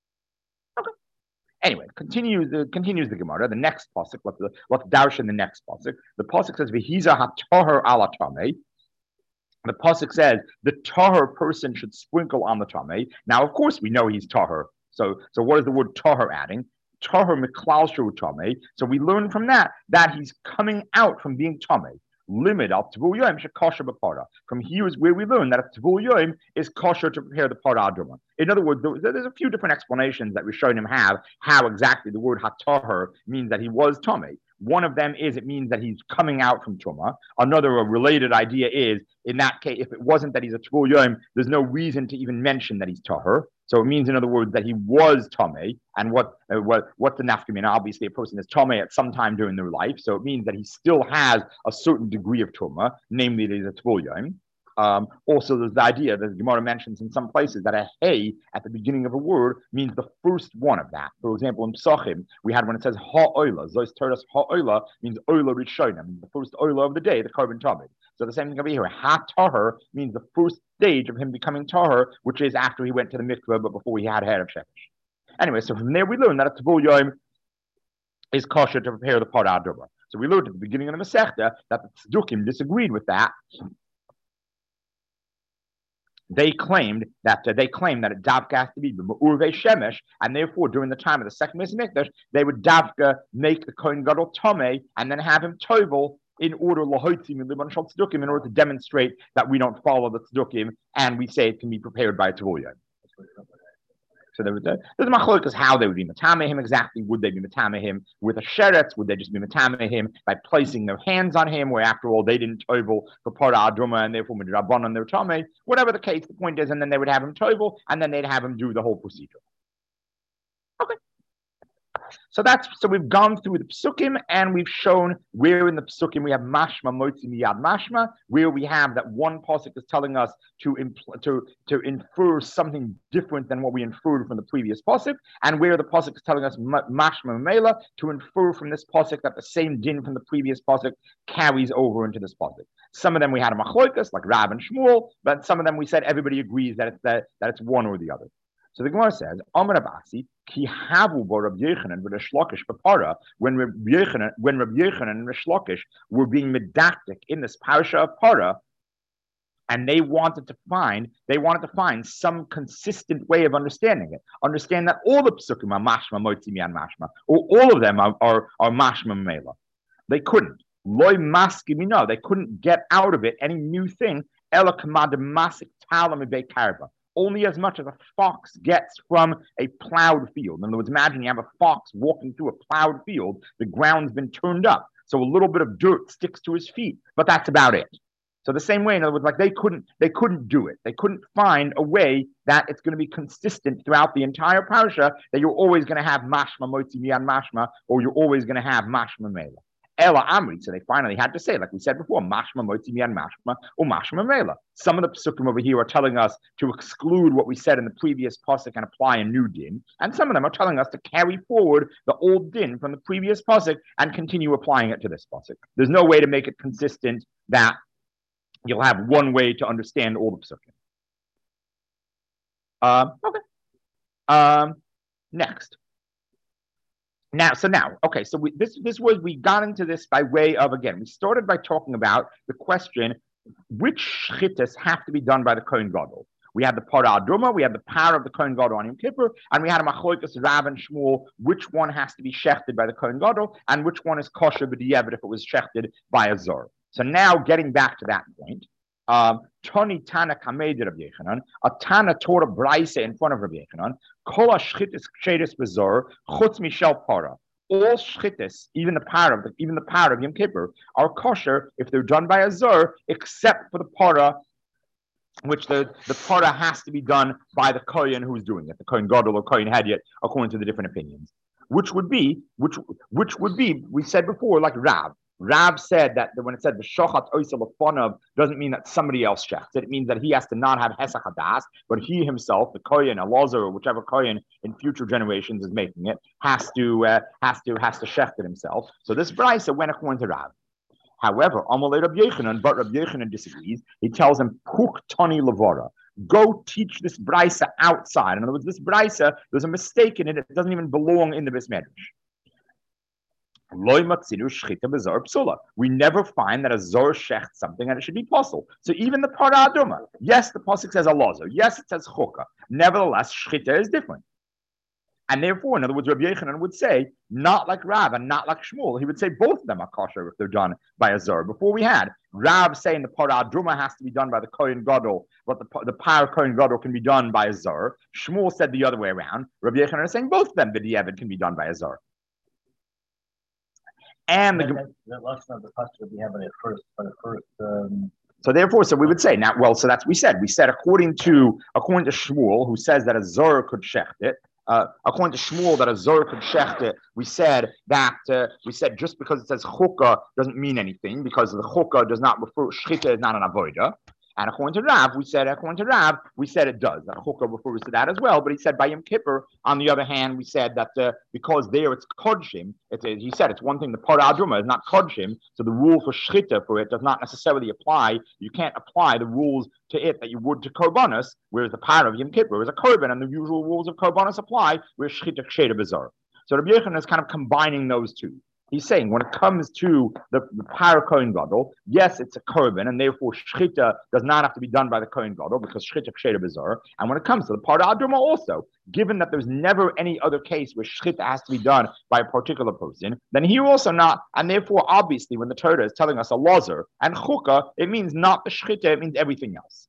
S1: Anyway, continues the continues the Gemara. The next pasuk, let's let's darsh in the next pasuk. The pasuk says, "V'hiza hatoher ala tamei." The pasuk says the tahor person should sprinkle on the tamei. Now, of course, we know he's tahor. So, so what is the word tahor adding? Tahor miklal shu tamei. So we learn from that that he's coming out from being tamei. Limit of Tvul Yoim shekosher b'parah. From here is where we learn that Tvul Yoim is kosher to prepare the Parah Aduma. In other words, there's a few different explanations that Rishonim have how exactly the word hataher means that he was tamei. One of them is it means that he's coming out from Tumah. Another a related idea is, in that case, if it wasn't that he's a Tvul Yoim, there's no reason to even mention that he's tahor. So it means, in other words, that he was tamei. And what uh, what what's the nafkamina? Obviously, a person is tamei at some time during their life. So it means that he still has a certain degree of tumah, namely that he's a Tvul Yoim. Um, also, there's the idea that the Gemara mentions in some places that a hey at the beginning of a word means the first one of that. For example, in Psachim, we had when it says ha'oila, Zos Teres ha'oila means oila rishonim, the first oila of the day, the carbon tamid. So the same thing over here. Ha-tahor means the first stage of him becoming tahor, which is after he went to the mikveh, but before he had hair of shemesh. Anyway, so from there we learn that a Tvul Yoim is kosher to prepare the Parah Aduma. So we learned at the beginning of the Masechta that the Tzdukim disagreed with that. They claimed that uh, they claimed that it davka has to be urvei shemesh, and therefore during the time of the second Beis Hamikdash, they would davka make the Kohen Gadol tamei and then have him tovel in order lahotzim and libon shal tzdukim in order to demonstrate that we don't follow the tzdukim and we say it can be prepared by a Tvul Yoim. So there was a, there's a machlokas how they would be matame him exactly. Would they be matame him with a sheretz? Would they just be matame him by placing their hands on him, where after all they didn't tovel for Parah Aduma and therefore midrabban on their tame? Whatever the case, the point is, and then they would have him tovel and then they'd have him do the whole procedure. Okay. So that's so we've gone through the psukim and we've shown where in the psukim we have mashma motzi miyad mashma, where we have that one pasuk is telling us to impl- to to infer something different than what we inferred from the previous pasuk, and where the pasuk is telling us mashma mela to infer from this pasuk that the same din from the previous pasuk carries over into this pasuk. Some of them we had a machloikas like Rab and Shmuel, but some of them we said everybody agrees that it's that, that it's one or the other. So the Gemara says, Amar Abasi, ki havu bo Rabbi Yochanan v'Reish Lakish b'para, when Rabbi Yochanan, when Rabbi Yochanan and Reish Lakish were being medactic in this parasha of para, and they wanted to find, they wanted to find some consistent way of understanding it. Understand that all the psukim are mashma motzi miyan mashma, or all of them are are, are mashma mela. They couldn't. Loy maskimino, they couldn't get out of it any new thing. Ela kamad masik talam ibei karba. Only as much as a fox gets from a plowed field. In other words, imagine you have a fox walking through a plowed field. The ground's been turned up, so a little bit of dirt sticks to his feet, but that's about it. So the same way, in other words, like they couldn't, they couldn't do it. They couldn't find a way that it's going to be consistent throughout the entire parasha. That you're always going to have mashma motzi miyan mashma, or you're always going to have mashma mela. Ela Amri, so they finally had to say, like we said before, mashma motzi miyan mashma or mashma mela. Some of the psukim over here are telling us to exclude what we said in the previous pasuk and apply a new din, and some of them are telling us to carry forward the old din from the previous pasuk and continue applying it to this pasuk. There's no way to make it consistent that You'll have one way to understand all the psukim. Um, okay. Um, next. Now, so now, okay, so we, this this was we got into this by way of, again, we started by talking about the question which shchitas have to be done by the Kohen Gadol. We had the Parah Aduma, we had the power of the Kohen Gadol on Yom Kippur, and we had a Machlokes Rav and Shmuel, which one has to be shechted by the Kohen Gadol, and which one is kosher b'diavad if it was shechted by a Zor. So now, getting back to that point, um, Toni Tana Kamed Rabbi Yechanan, a Tana taught a Braise in front of Rabbi Yechanan, Kol HaShchitis Ksheris B'Zor, Chutz Mishel Parah. All shchitis, even the power of the, even the power of Yom Kippur, are kosher if they're done by a Zor, except for the Parah, which the, the Parah has to be done by the Kohen who's doing it, the Kohen Gadol or Kohen Hedyot, according to the different opinions. Which would be, which which would be, we said before, like Rav. Rav said that when it said the shochat oisel of doesn't mean that somebody else shechts it. It means that he has to not have hesach hadas, but he himself, the kohen, Elazar, or whichever kohen in future generations is making it, has to uh, has to has to shecht it himself. So this brayso went according to Rav. However, Amalei Rabbi Yechanan, but Rabbi Yechanan disagrees. He tells him puk tani levara. Go teach this brayso outside. In other words, this brayso, there's a mistake in it. It doesn't even belong in the Bris Medrash. We never find that a zor shecht something and it should be possible. So even the Parah Aduma, yes, the pasuk says alazo, yes, it says chukah. Nevertheless, shchita is different. And therefore, in other words, Rabbi Yechanan would say, not like Rav and not like Shmuel. He would say both of them are kosher if they're done by a zor. Before we had Rav saying the Parah Aduma has to be done by the Kohen Gadol, but the, the power Kohen Gadol can be done by a zor. Shmuel said the other way around. Rabbi Yechanan is saying both of them, b'diavad, can be done by a zor. And the,
S2: that, that lesson of the pasuk we have by the first, by the first. Um,
S1: so therefore, so we would say now. Well, so that's we said. We said according to according to Shmuel, who says that a zor could shecht it. Uh, according to Shmuel, that a zor could shecht it. We said that uh, we said just because it says chukah doesn't mean anything because the chukah does not refer. Shchita is not an avodah. And according to Rav, we said, according to Rav, we said it does. That chukah refers to that as well. But he said by Yom Kippur, on the other hand, we said that uh, because there it's kodshim, it's, uh, he said it's one thing, the Parah Aduma is not kodshim, so the rule for shchita for it does not necessarily apply. You can't apply the rules to it that you would to korbanos, whereas the power of Yom Kippur is a korban, and the usual rules of korbanos apply, whereas shchita ksheita bizarre. So Rabbi Yechanan is kind of combining those two. He's saying when it comes to the, the power Kohen Gadol, yes, it's a korban, and therefore shchita does not have to be done by the Kohen Gadol because shchita ksheita b'zor. And when it comes to the Parah Aduma also, given that there's never any other case where shchita has to be done by a particular person, then here also not, and therefore obviously when the Torah is telling us a lazar and chukah, it means not the shchita, it means everything else.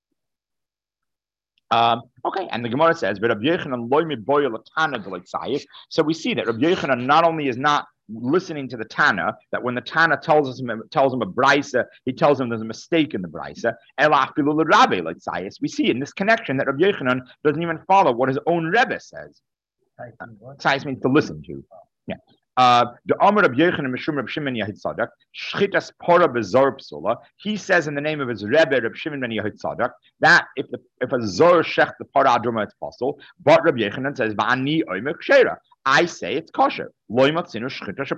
S1: Um, okay, and the Gemara says, but Rabbi Yechanan loy miboy l'tana d'leitzayif. So we see that Rabbi Yechanan not only is not listening to the Tana, that when the Tana tells us tells him a brisa, he tells him there's a mistake in the brisa. We see in this connection that Rabbi Yechanan doesn't even follow what his own Rebbe says. Tzayis means to listen to. Yeah. The Amar of Yechanan Mishum Reb Shimon Yehid Tzadok, Shchitas Pora Bezor Psula. He says in the name of his Rebbe Reb Shimon Ben Yehid Tzadok that if the if a zor shech the Parah Aduma it's possible, but Reb Yechanan says Ba'ani Oimek Shera. I say it's kosher. We never find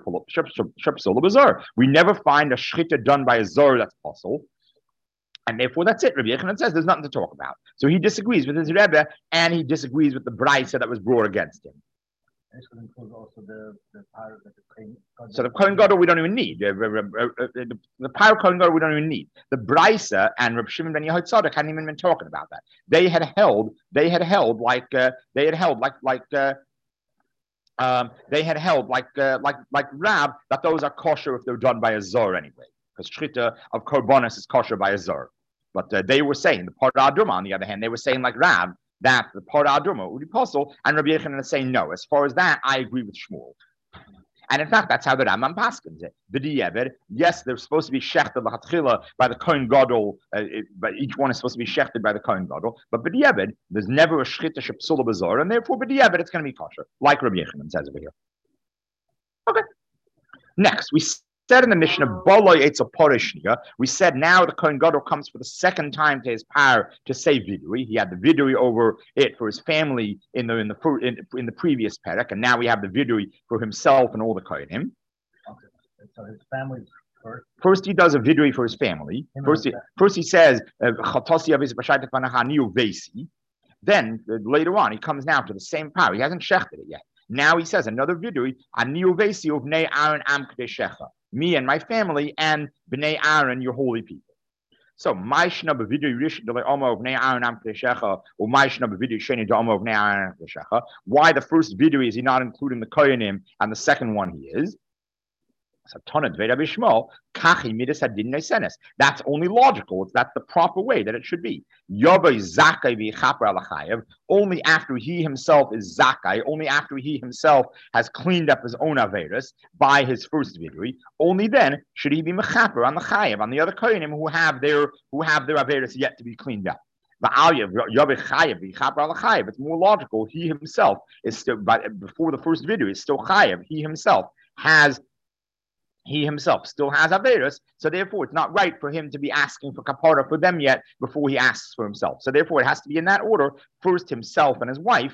S1: a shchita done by a zor that's possible. And therefore, that's it. Rabbi Yechanan says there's nothing to talk about. So he disagrees with his Rebbe, and he disagrees with the brisa that was brought against him.
S2: This would include also the, the power of the Kohen Gadol.
S1: So the Kohen Gadol we don't even need. The, the, the power of Kohen Gadol we don't even need. The brisa and Reb Shimon Ben Yehud Tzadok hadn't even been talking about that. They had held, they had held like, uh, they had held like, like, uh, Um, they had held like uh, like like Rab that those are kosher if they're done by a zor anyway, because shchita of korbanos is kosher by a zor. But uh, they were saying the Parah Aduma, on the other hand, they were saying like Rab that the Parah Aduma would be possible, and Rabbi Yechanan is saying no. As far as that, I agree with Shmuel. And in fact, that's how the Rambam paskins it. B'diavad, yes, they're supposed to be shechted l'chatchila by the Kohen Gadol, uh, but each one is supposed to be shechted by the Kohen Gadol. But b'diavad, there's never a shchita shepsula b'zor, and therefore b'diavad, it's going to be kosher, like Rabbi Yechanan says over here. Okay. Next, we said in the mission of Boloi Eitzel Porishniya, we said now the Kohen Gadol comes for the second time to his power to say vidui. He had the vidui over it for his family in the in the in, in the previous perek, and now we have the vidui for himself and all the Kohenim.
S2: Okay. So his family's First,
S1: First, he does a vidui for his family.
S2: Him
S1: First, he,
S2: and
S1: first he says, uh, "Chatosi avis b'shaytek vanahaniu vesi." Then uh, later on, he comes now to the same power. He hasn't shechted it yet. Now he says another vidui, "Aniu vesi of bnei Aaron am kadeshecha." Me and my family and bnei Aaron, your holy people. So, Maishna b'vidui rishon de le'omo of bnei Aaron am kadeshecha, or Maishna b'vidui sheni de omo of bnei Aaron am kadeshecha. Why the first vidui is he not including the koyanim, and the second one he is? That's only logical. It's that's the proper way that it should be. Only after he himself is zakai, only after he himself has cleaned up his own averis by his first vidui, only then should he be mechaper on the chayev, on the other koyanim who have their who have their averis yet to be cleaned up. It's more logical. He himself is still, but before the first vidui is still chayev. He himself has. He himself still has Averis, so therefore it's not right for him to be asking for kapara for them yet before he asks for himself. So therefore it has to be in that order, first himself and his wife,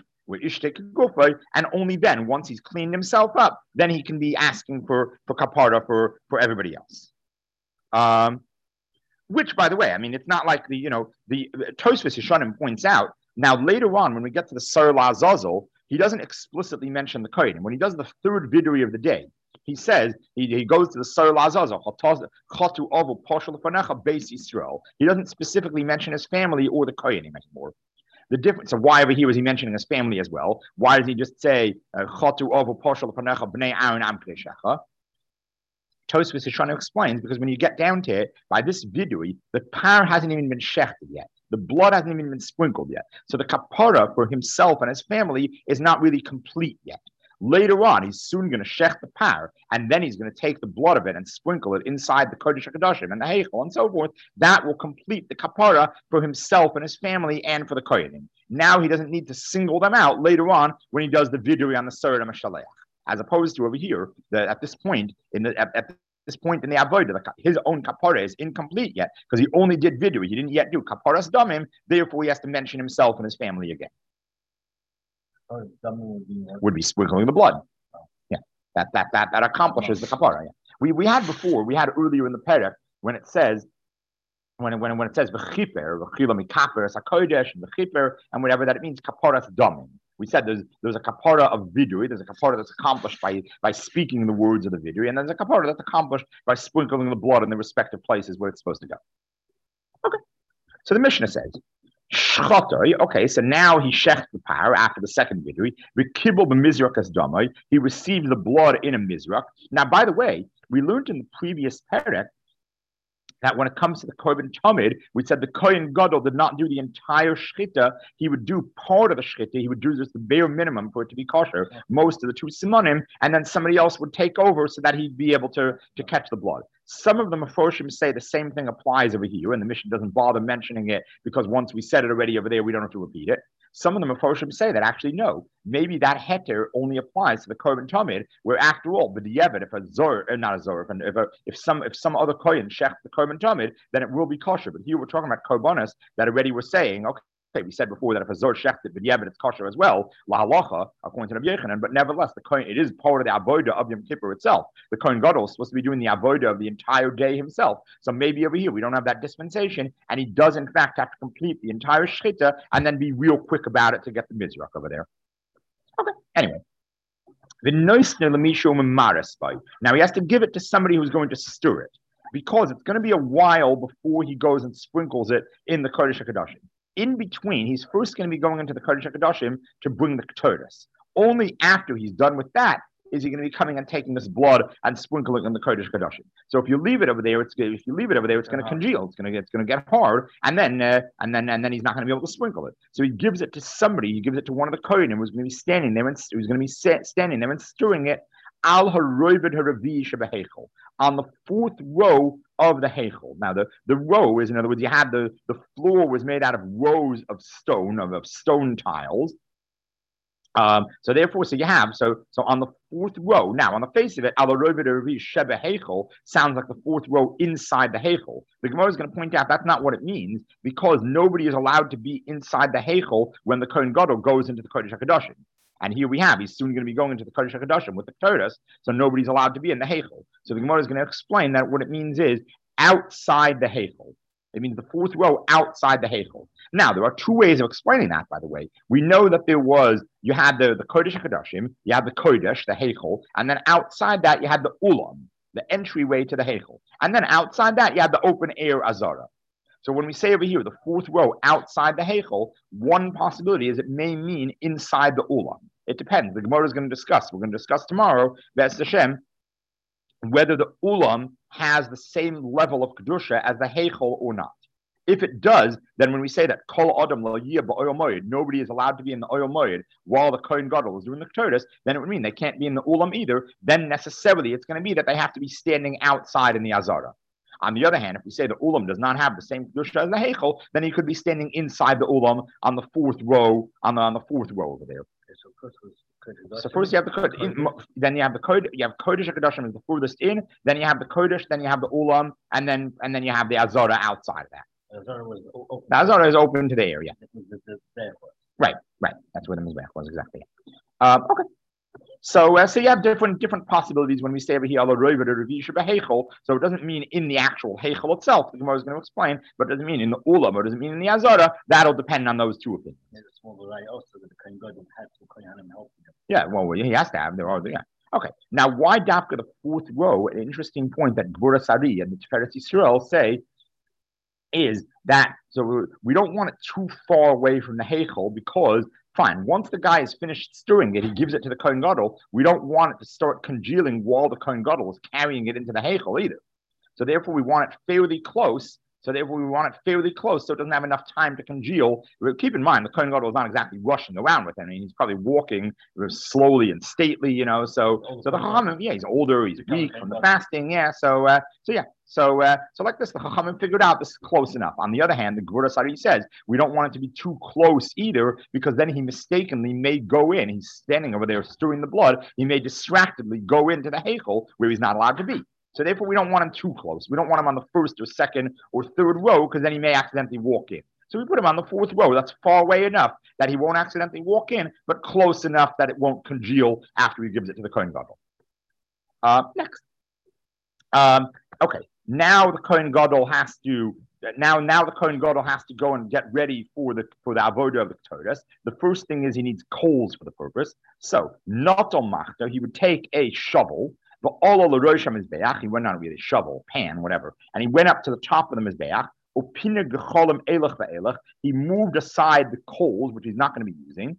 S1: and only then, once he's cleaned himself up, then he can be asking for, for kapara for, for everybody else. Um, which, by the way, I mean, it's not like the, you know, the Tosfos Yeshanim points out, now later on, when we get to the Sar Lazazel, he doesn't explicitly mention the Kohen. When he does the third vidui of the day, he says, he, he goes to the Sar Lazazel, Chatu Ovu Poshel Fanecha Beis Yisrael. He doesn't specifically mention his family or the Kohanim anymore. The difference, so why over here was he mentioning his family as well? Why does he just say, Chatu Ovu Poshel Fanecha Bnei Aaron Am Kadeshecha? Tosfos Yeshanim explains, because when you get down to it, by this vidui, the par hasn't even been shechted yet. The blood hasn't even been sprinkled yet. So the kapara for himself and his family is not really complete yet. Later on, he's soon going to shech the par, and then he's going to take the blood of it and sprinkle it inside the Kodesh HaKadoshim and the Heichel and so forth. That will complete the kapara for himself and his family and for the Koyanim. Now he doesn't need to single them out later on when he does the vidui on the Sar HaMashaleach. As opposed to over here, that at this point, in the, at, at this point in the avodah, his own kapara is incomplete yet because he only did vidui. He didn't yet do kaparas damim. Therefore, he has to mention himself and his family again.
S2: Oh, would, be
S1: would be sprinkling the blood. Oh. Yeah, that that that that accomplishes the kapara. Yeah. We we had before. We had earlier in the perek when it says when it, when it, when it says v'chiper v'chila mikaper sakodesh and v'chiper and whatever that it means kaparas damim. We said there's there's a kapara of vidui, there's a kapara that's accomplished by by speaking the words of the vidui, and there's a kapara that's accomplished by sprinkling the blood in the respective places where it's supposed to go. Okay, so the Mishnah says, Shchotoi, okay, so now he shecht the par after the second vidui, Rikibel b'mizrak as damai, he received the blood in a mizrak. Now, by the way, we learned in the previous perek that when it comes to the Korban Tamid, we said the Kohen Gadol did not do the entire shchita. He would do part of the shchita. He would do just the bare minimum for it to be kosher, most of the two simonim, and then somebody else would take over so that he'd be able to, to catch the blood. Some of the Meforshim say the same thing applies over here, and the Mishnah doesn't bother mentioning it because once we said it already over there, we don't have to repeat it. Some of the Meforshim say that actually no, maybe that heter only applies to the Korban Tamid, where after all, but the Yevet, if a Zor, uh, not a Zor, if, if, a, if some if some other Kohen shech the Korban Tamid, then it will be kosher. But here we're talking about Korbanos that already were saying, okay, we said before that if a Zor shech it, but Yevet, it's kosher as well, La Halacha, according to Rabbi Yechanan, but nevertheless, the Kohen, it is part of the Avodah of Yom Kippur itself. The Kohen Gadol is supposed to be doing the Avodah of the entire day himself. So maybe over here we don't have that dispensation, and he does in fact have to complete the entire Shechita and then be real quick about it to get the Mizrach over there. Okay, anyway. Now he has to give it to somebody who's going to stir it, because it's going to be a while before he goes and sprinkles it in the Kodesh HaKadoshim. In between, he's first going to be going into the Kodesh HaKadoshim to bring the Ketores. Only after he's done with that is he going to be coming and taking this blood and sprinkling it in the Kodesh HaKadoshim. So if you leave it over there, it's if you leave it over there, it's going to congeal. It's going to get it's going to get hard, and then uh, and then and then he's not going to be able to sprinkle it. So he gives it to somebody. He gives it to one of the Kohanim who's going to be standing there and who's going to be standing there and stirring it. Al harovid haravi shebehechel, on the fourth row of the heichel. Now the, the row is, in other words, you had the, the floor was made out of rows of stone, of, of stone tiles. Um, so therefore, so you have, so so on the fourth row, now on the face of it, al harovid haravi shebehechel sounds like the fourth row inside the heichel. The Gemara is going to point out that's not what it means, because nobody is allowed to be inside the heichel when the Kohen Gadol goes into the Kodesh HaKadoshim. And here we have, he's soon going to be going into the Kodesh HaKadoshim with the Torah, so nobody's allowed to be in the Heichel. So the Gemara is going to explain that what it means is outside the Heichel. It means the fourth row outside the Heichel. Now, there are two ways of explaining that, by the way. We know that there was, you had the, the Kodesh HaKadoshim, you had the Kodesh, the Heichel, and then outside that you had the Ulam, the entryway to the Heichel. And then outside that you had the open air Azara. So when we say over here, the fourth row outside the Heichel, one possibility is it may mean inside the Ulam. It depends. The Gemara is going to discuss. We're going to discuss tomorrow, Be'ez Hashem, whether the Ulam has the same level of Kedusha as the Heichel or not. If it does, then when we say that Kol Adam Lo Yeh B'Oil Moed, nobody is allowed to be in the Oil Moed while the Kohen Gadol is doing the Ketores, then it would mean they can't be in the Ulam either. Then necessarily it's going to be that they have to be standing outside in the Azara. On the other hand, if we say the Ulam does not have the same Kedusha as the Heichel, then he could be standing inside the Ulam on the fourth row, on the, on the fourth row over there.
S2: So first, was
S1: so first you have the Kodesh, in, then you have the Kodesh, you have Kodesh HaKadoshim is the furthest in, then you have the Kodesh, then you have the Ulam, and then and then you have the Azara outside of that.
S2: The Azara was open.
S1: The Azara is open to the area.
S2: The, the, the, the
S1: right, right. That's where the Mizbeach was exactly. Um, okay. So, uh, so you have different different possibilities when we say over here, so it doesn't mean in the actual Heichel itself, the Gemara is going to explain, but it doesn't mean in the Ulam, or does it mean in the Azara? That'll depend on those two opinions. Yeah, well, he has to have, there are, yeah. Okay, now why Dafka the fourth row, an interesting point that Gvura Sari and the Tiferes Yisrael say is that, so we don't want it too far away from the Heichel because fine, once the guy is finished stirring it, he gives it to the Kohen Gadol. We don't want it to start congealing while the Kohen Gadol is carrying it into the Heichel either. So therefore, we want it fairly close. So therefore, we want it fairly close so it doesn't have enough time to congeal. But keep in mind, the Kohen Gadol is not exactly rushing around with him. I mean, he's probably walking slowly and stately, you know. So, so the Chachamim, yeah, he's older, he's weak from the fasting, yeah. So, uh, so yeah. So, uh, so like this, the Chachamim figured out this is close enough. On the other hand, the Gvura Sari says we don't want it to be too close either, because then he mistakenly may go in. He's standing over there stirring the blood. He may distractedly go into the Heichel where he's not allowed to be. So therefore, we don't want him too close. We don't want him on the first or second or third row, because then he may accidentally walk in. So we put him on the fourth row. That's far away enough that he won't accidentally walk in, but close enough that it won't congeal after he gives it to the Kohen Gadol. Uh, next. Um, okay. Now the Kohen Gadol has to now now the Kohen Gadol has to go and get ready for the for the avodah of the Torah. The first thing is he needs coals for the purpose. So not on machta, he would take a shovel. But all of the rosh mizbeach, he went on with a shovel, pan, whatever, and he went up to the top of the mizbeach. He moved aside the coals, which he's not going to be using.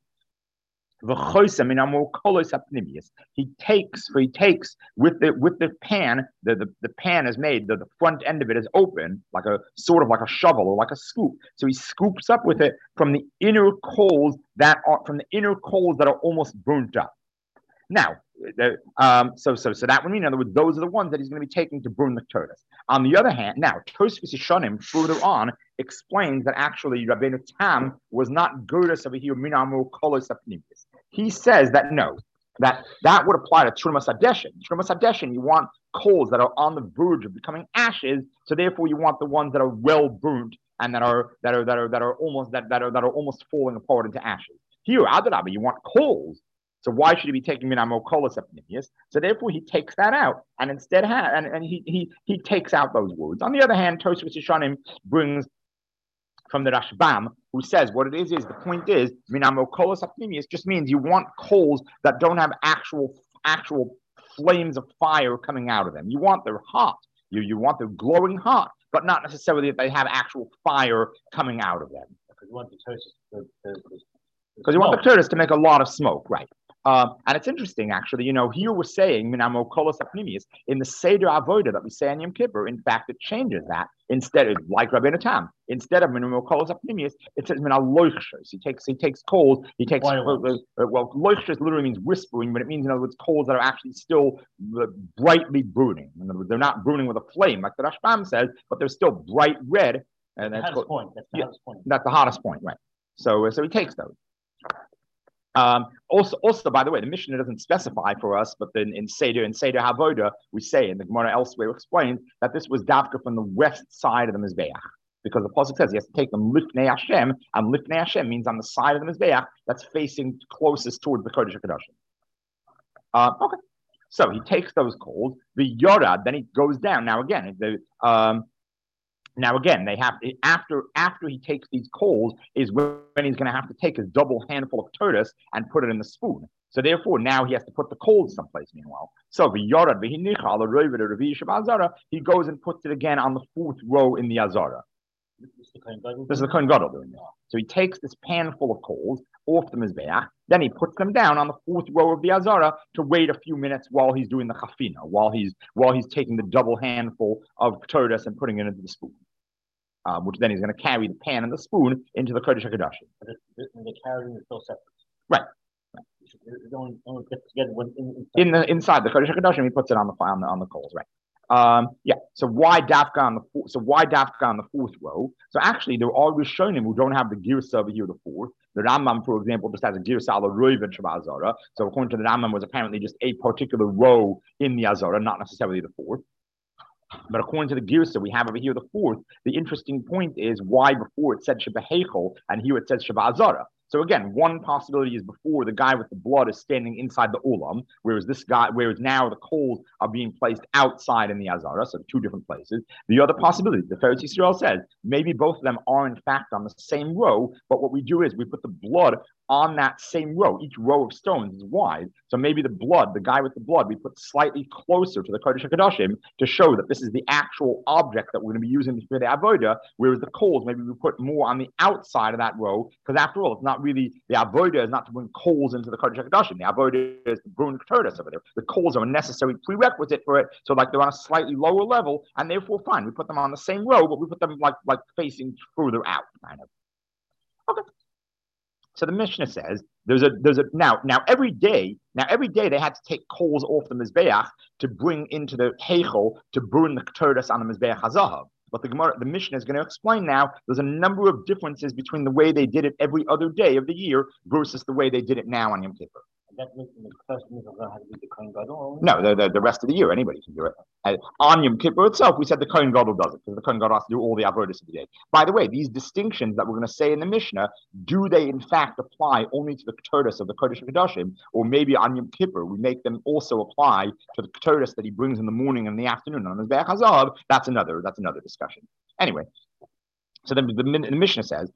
S1: He takes, so he takes with the with the pan, the, the, the pan is made, the, the front end of it is open, like a sort of like a shovel or like a scoop. So he scoops up with it from the inner coals that are from the inner coals that are almost burnt up. Now, the, um, so so so that would mean, in other words, those are the ones that he's going to be taking to burn the Torah. On the other hand, now Tosfos Yeshanim further on explains that actually Rabbeinu Tam was not Gerus over here Minamu Kolos Apnimis. He says that no, that that would apply to Trumas Hadeshin. Trumas Hadeshin, you want coals that are on the verge of becoming ashes, so therefore you want the ones that are well burnt and that are that are that are that are almost that, that are that are almost falling apart into ashes. Here, Adarabah, you want coals. So why should he be taking Minamo Kolos Apnimius? So therefore he takes that out and instead ha- and, and he he he takes out those words. On the other hand, Tosfos Yeshanim brings from the Rashbam, who says what it is is the point is Minamo Kolos Apnimius just means you want coals that don't have actual actual flames of fire coming out of them. You want them hot. You you want them glowing hot, but not necessarily that they have actual fire coming out of them.
S2: Because you want the Tosfos
S1: because you want the Torah to make a lot of smoke, right? Um, and it's interesting, actually, you know, here we're saying, Minamo Kolos Apnimius, in the Seder Avodah that we say on Yom Kippur, in fact, it changes that. Instead of, like Rabbeinu Tam, instead of Minamo Kolos Apnimius, it says Minal Loichshos. He takes, he takes coals, he takes, uh, uh, well, Loichshos literally means whispering, but it means, in other words, coals that are actually still uh, brightly burning. In other words, they're not burning with a flame, like the Rashbam says, but they're still bright red. And that's
S2: the hottest point. That's the
S1: yeah,
S2: hottest point.
S1: That's the hottest point, right. So, uh, so he takes those. Um, also, also, by the way, the Mishnah doesn't specify for us, but then in Seder, in Seder Havodah, we say, and the Gemara elsewhere explains that this was Dafka from the west side of the Mizbeach. because the pasuk says he has to take them lifnei Hashem, and lifnei Hashem means on the side of the mizbeach that's facing closest towards the kodesh hakadoshim. Uh, okay, so he takes those coals, the yorad, then he goes down. Now again, the um, now again they have to, after after he takes these coals is when he's going to have to take his double handful of tortoise and put it in the spoon. So therefore, now he has to put the coals someplace. Meanwhile, so the yorad v'hinicha he goes and puts it again on the fourth row in the azara. This is the Kohen Gadol doing this. So he takes this pan full of coals off the mizbeach, then he puts them down on the fourth row of the azara to wait a few minutes while he's doing the chafina, while he's while he's taking the double handful of tortoise and putting it into the spoon, um, which then he's going to carry the pan and the spoon into the kodesh hakadoshim.
S2: But the carrying is still separate.
S1: Right.
S2: It only, only gets together when in,
S1: in the inside the kodesh hakadoshim, he puts it on the on the on the coals, right? Um, yeah. So why dafka on the four, so why dafka on the fourth row? So actually, there are Rishonim who don't have the girsa over here, the fourth. The Rambam, for example, just has a girsa ala roiv and Shabbat Azara. So according to the Rambam, was apparently just a particular row in the Azara, not necessarily the fourth. But according to the girsa we have over here, the fourth. The interesting point is why before it said Shabbat Heichel and here it says Shabbat Azara. So again, one possibility is before the guy with the blood is standing inside the ulam, whereas this guy, whereas now the coals are being placed outside in the azara, so two different places. The other possibility, the Pharisee Yisrael says, maybe both of them are in fact on the same row, but what we do is we put the blood on that same row. Each row of stones is wide, so maybe the blood, the guy with the blood, we put slightly closer to the Kodesh HaKadoshim to show that this is the actual object that we're going to be using for the avodah, whereas the coals, maybe we put more on the outside of that row, because after all, it's not really, the avodah is not to bring coals into the Kodesh HaKadoshim. The avodah is to bring tortoise over there. The coals are a necessary prerequisite for it, so like they're on a slightly lower level, and therefore fine, we put them on the same row, but we put them like like facing further out, kind of. Okay. So the Mishnah says there's a there's a now now every day now every day they had to take coals off the mizbeach to bring into the heichel to burn the tortoise on the mizbeach hazahav. But the Gemara, the Mishnah is going to explain now there's a number of differences between the way they did it every other day of the year versus the way they did it now on Yom Kippur.
S2: That means the first mitzvah has to be the Kohen Gadol.
S1: No, the, the, the rest of the year anybody can do it. Uh, on Yom Kippur itself, we said the Kohen Gadol does it because the Kohen Gadol has to do all the avodas of the day. By the way, these distinctions that we're going to say in the Mishnah, do they in fact apply only to the Keturah of the Kodesh HaKadoshim, or maybe on Yom Kippur we make them also apply to the Keturah that he brings in the morning and the afternoon on his Mizbeach Hazav? That's another that's another discussion. Anyway. So then the, the Mishnah says,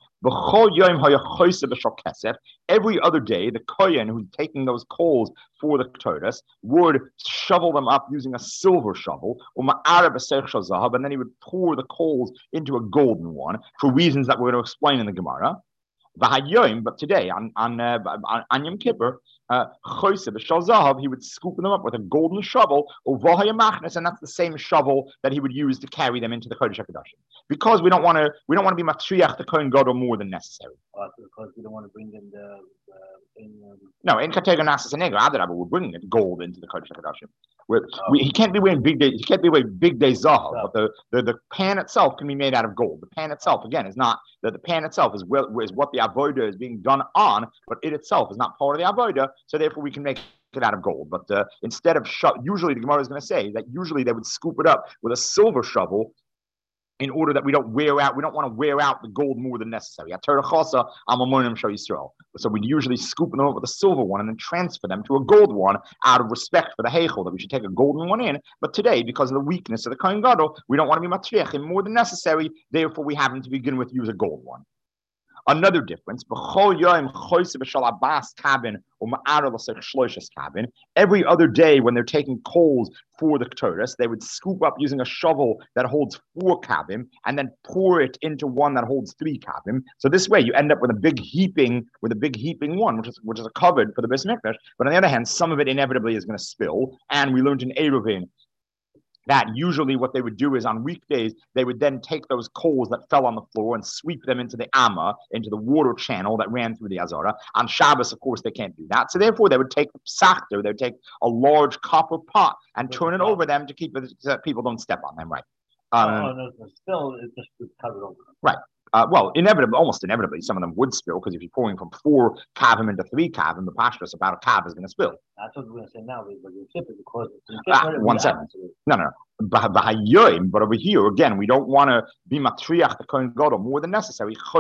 S1: every other day, the Kohen who's taking those coals for the Keturah would shovel them up using a silver shovel, and then he would pour the coals into a golden one for reasons that we're going to explain in the Gemara. But today, on on, uh, on, on Yom Kippur, uh, he would scoop them up with a golden shovel, and that's the same shovel that he would use to carry them into the Kodesh HaKadoshim. Because we don't want to, we don't want to be matriach the Kohen Gadol more than necessary.
S2: Uh, because we don't want to bring in the. Uh, in, um...
S1: No, in Katega Nasas and Adarabah, we're bringing it gold into the Kodesh HaKadoshim. Oh. We, he can't be wearing big day. He can't be wearing big day zahav. No. But the, the the pan itself can be made out of gold. The pan itself, again, is not that the pan itself is well, is what the avodah is being done on, but it itself is not part of the avodah. So therefore, we can make it out of gold. But uh, instead of sho- usually the Gemara is going to say that usually they would scoop it up with a silver shovel, in order that we don't wear out, we don't want to wear out the gold more than necessary. So we'd usually scoop them over with a silver one and then transfer them to a gold one out of respect for the heichel, that we should take a golden one in. But today, because of the weakness of the Kohen Gadol, we don't want to be matriachim more than necessary. Therefore, we happen to begin with use a gold one. Another difference, every other day when they're taking coals for the Keturah, they would scoop up using a shovel that holds four kavim and then pour it into one that holds three kavim. So this way you end up with a big heaping, with a big heaping one, which is which is a covered for the Beis Mikdash. But on the other hand, some of it inevitably is going to spill. And we learned in Eruvin that usually what they would do is on weekdays, they would then take those coals that fell on the floor and sweep them into the Amma, into the water channel that ran through the Azara. On Shabbos, of course, they can't do that. So therefore, they would take the psachter, they would take a large copper pot and turn it over them to keep it so that people don't step on them, right? Um,
S2: oh, no, no, still, it's just covered over.
S1: Right. Uh, well, inevitably, almost inevitably, some of them would spill because if you're pouring from four kavim into three kavim, the pashtus about a kav is going to spill.
S2: That's what we're going to say now, but you tip it because
S1: ah, one second. No, no, no. But over here, again, we don't want to be matriach the kohen gadol more than necessary. He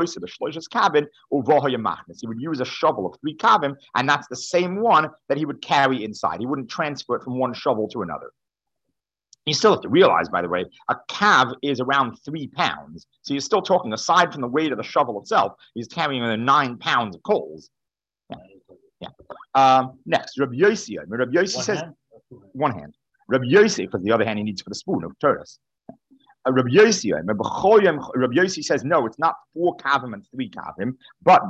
S1: would use a shovel of three kavim, and that's the same one that he would carry inside. He wouldn't transfer it from one shovel to another. You still have to realize, by the way, a kav is around three pounds. So you're still talking, aside from the weight of the shovel itself, he's carrying nine pounds of coals. Yeah. yeah. Um, next, Rabbi Yossi. Rabbi Yossi says, hand? one hand. Rabbi Yossi, because the other hand he needs for the spoon of Torres. Uh, Rabbi Yossi, Rabbi Yossi says, no, it's not four kavim and three kavim, but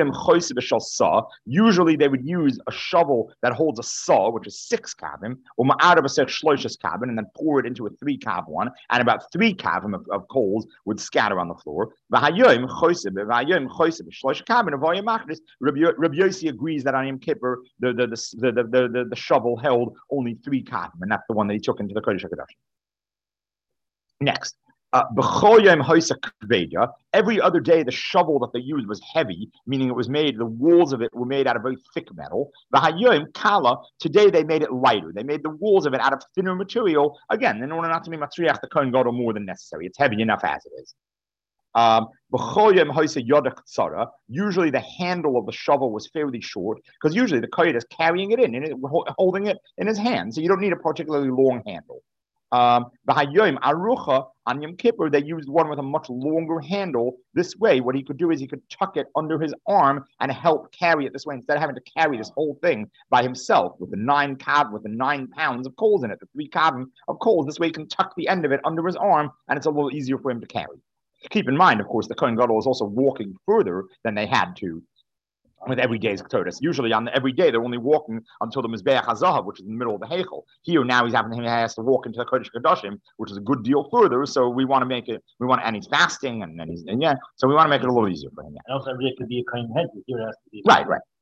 S1: usually they would use a shovel that holds a saw, which is six kavim, kavim, and then pour it into a three kav one, and about three kavim of, of coals would scatter on the floor. Rabbi Yossi agrees that on Yom Kippur, the, the, the, the, the, the, the shovel held only three kavim, and that's the one that he took into the Kodesh HaKadosh. Next, uh, every other day the shovel that they used was heavy, meaning it was made, the walls of it were made out of very thick metal. Today they made it lighter. They made the walls of it out of thinner material, again, in order not to be matriach the kohen gadol more than necessary. It's heavy enough as it is. Um, usually the handle of the shovel was fairly short, because usually the kohen is carrying it in and holding it in his hand, so you don't need a particularly long handle. Um, the Hayyim Arucha on Yom Kippur, they used one with a much longer handle. This way, what he could do is he could tuck it under his arm and help carry it this way instead of having to carry this whole thing by himself with the nine kav, with the nine pounds of coals in it, the three kav of coals. This way, he can tuck the end of it under his arm, and it's a little easier for him to carry. Keep in mind, of course, the Kohen Gadol is also walking further than they had to with every day's Ketores. Usually on the, every day they're only walking until the Mizbeach HaZahav, which is in the middle of the Heichel. Here now he's having he has to walk into the Kodesh Kodashim, which is a good deal further. So we want to make it. We want and he's fasting and then he's and yeah. So we want to make it a little easier for him. Yeah.
S2: And also every day could be a Kohen head. Here it has to be.
S1: Right, right.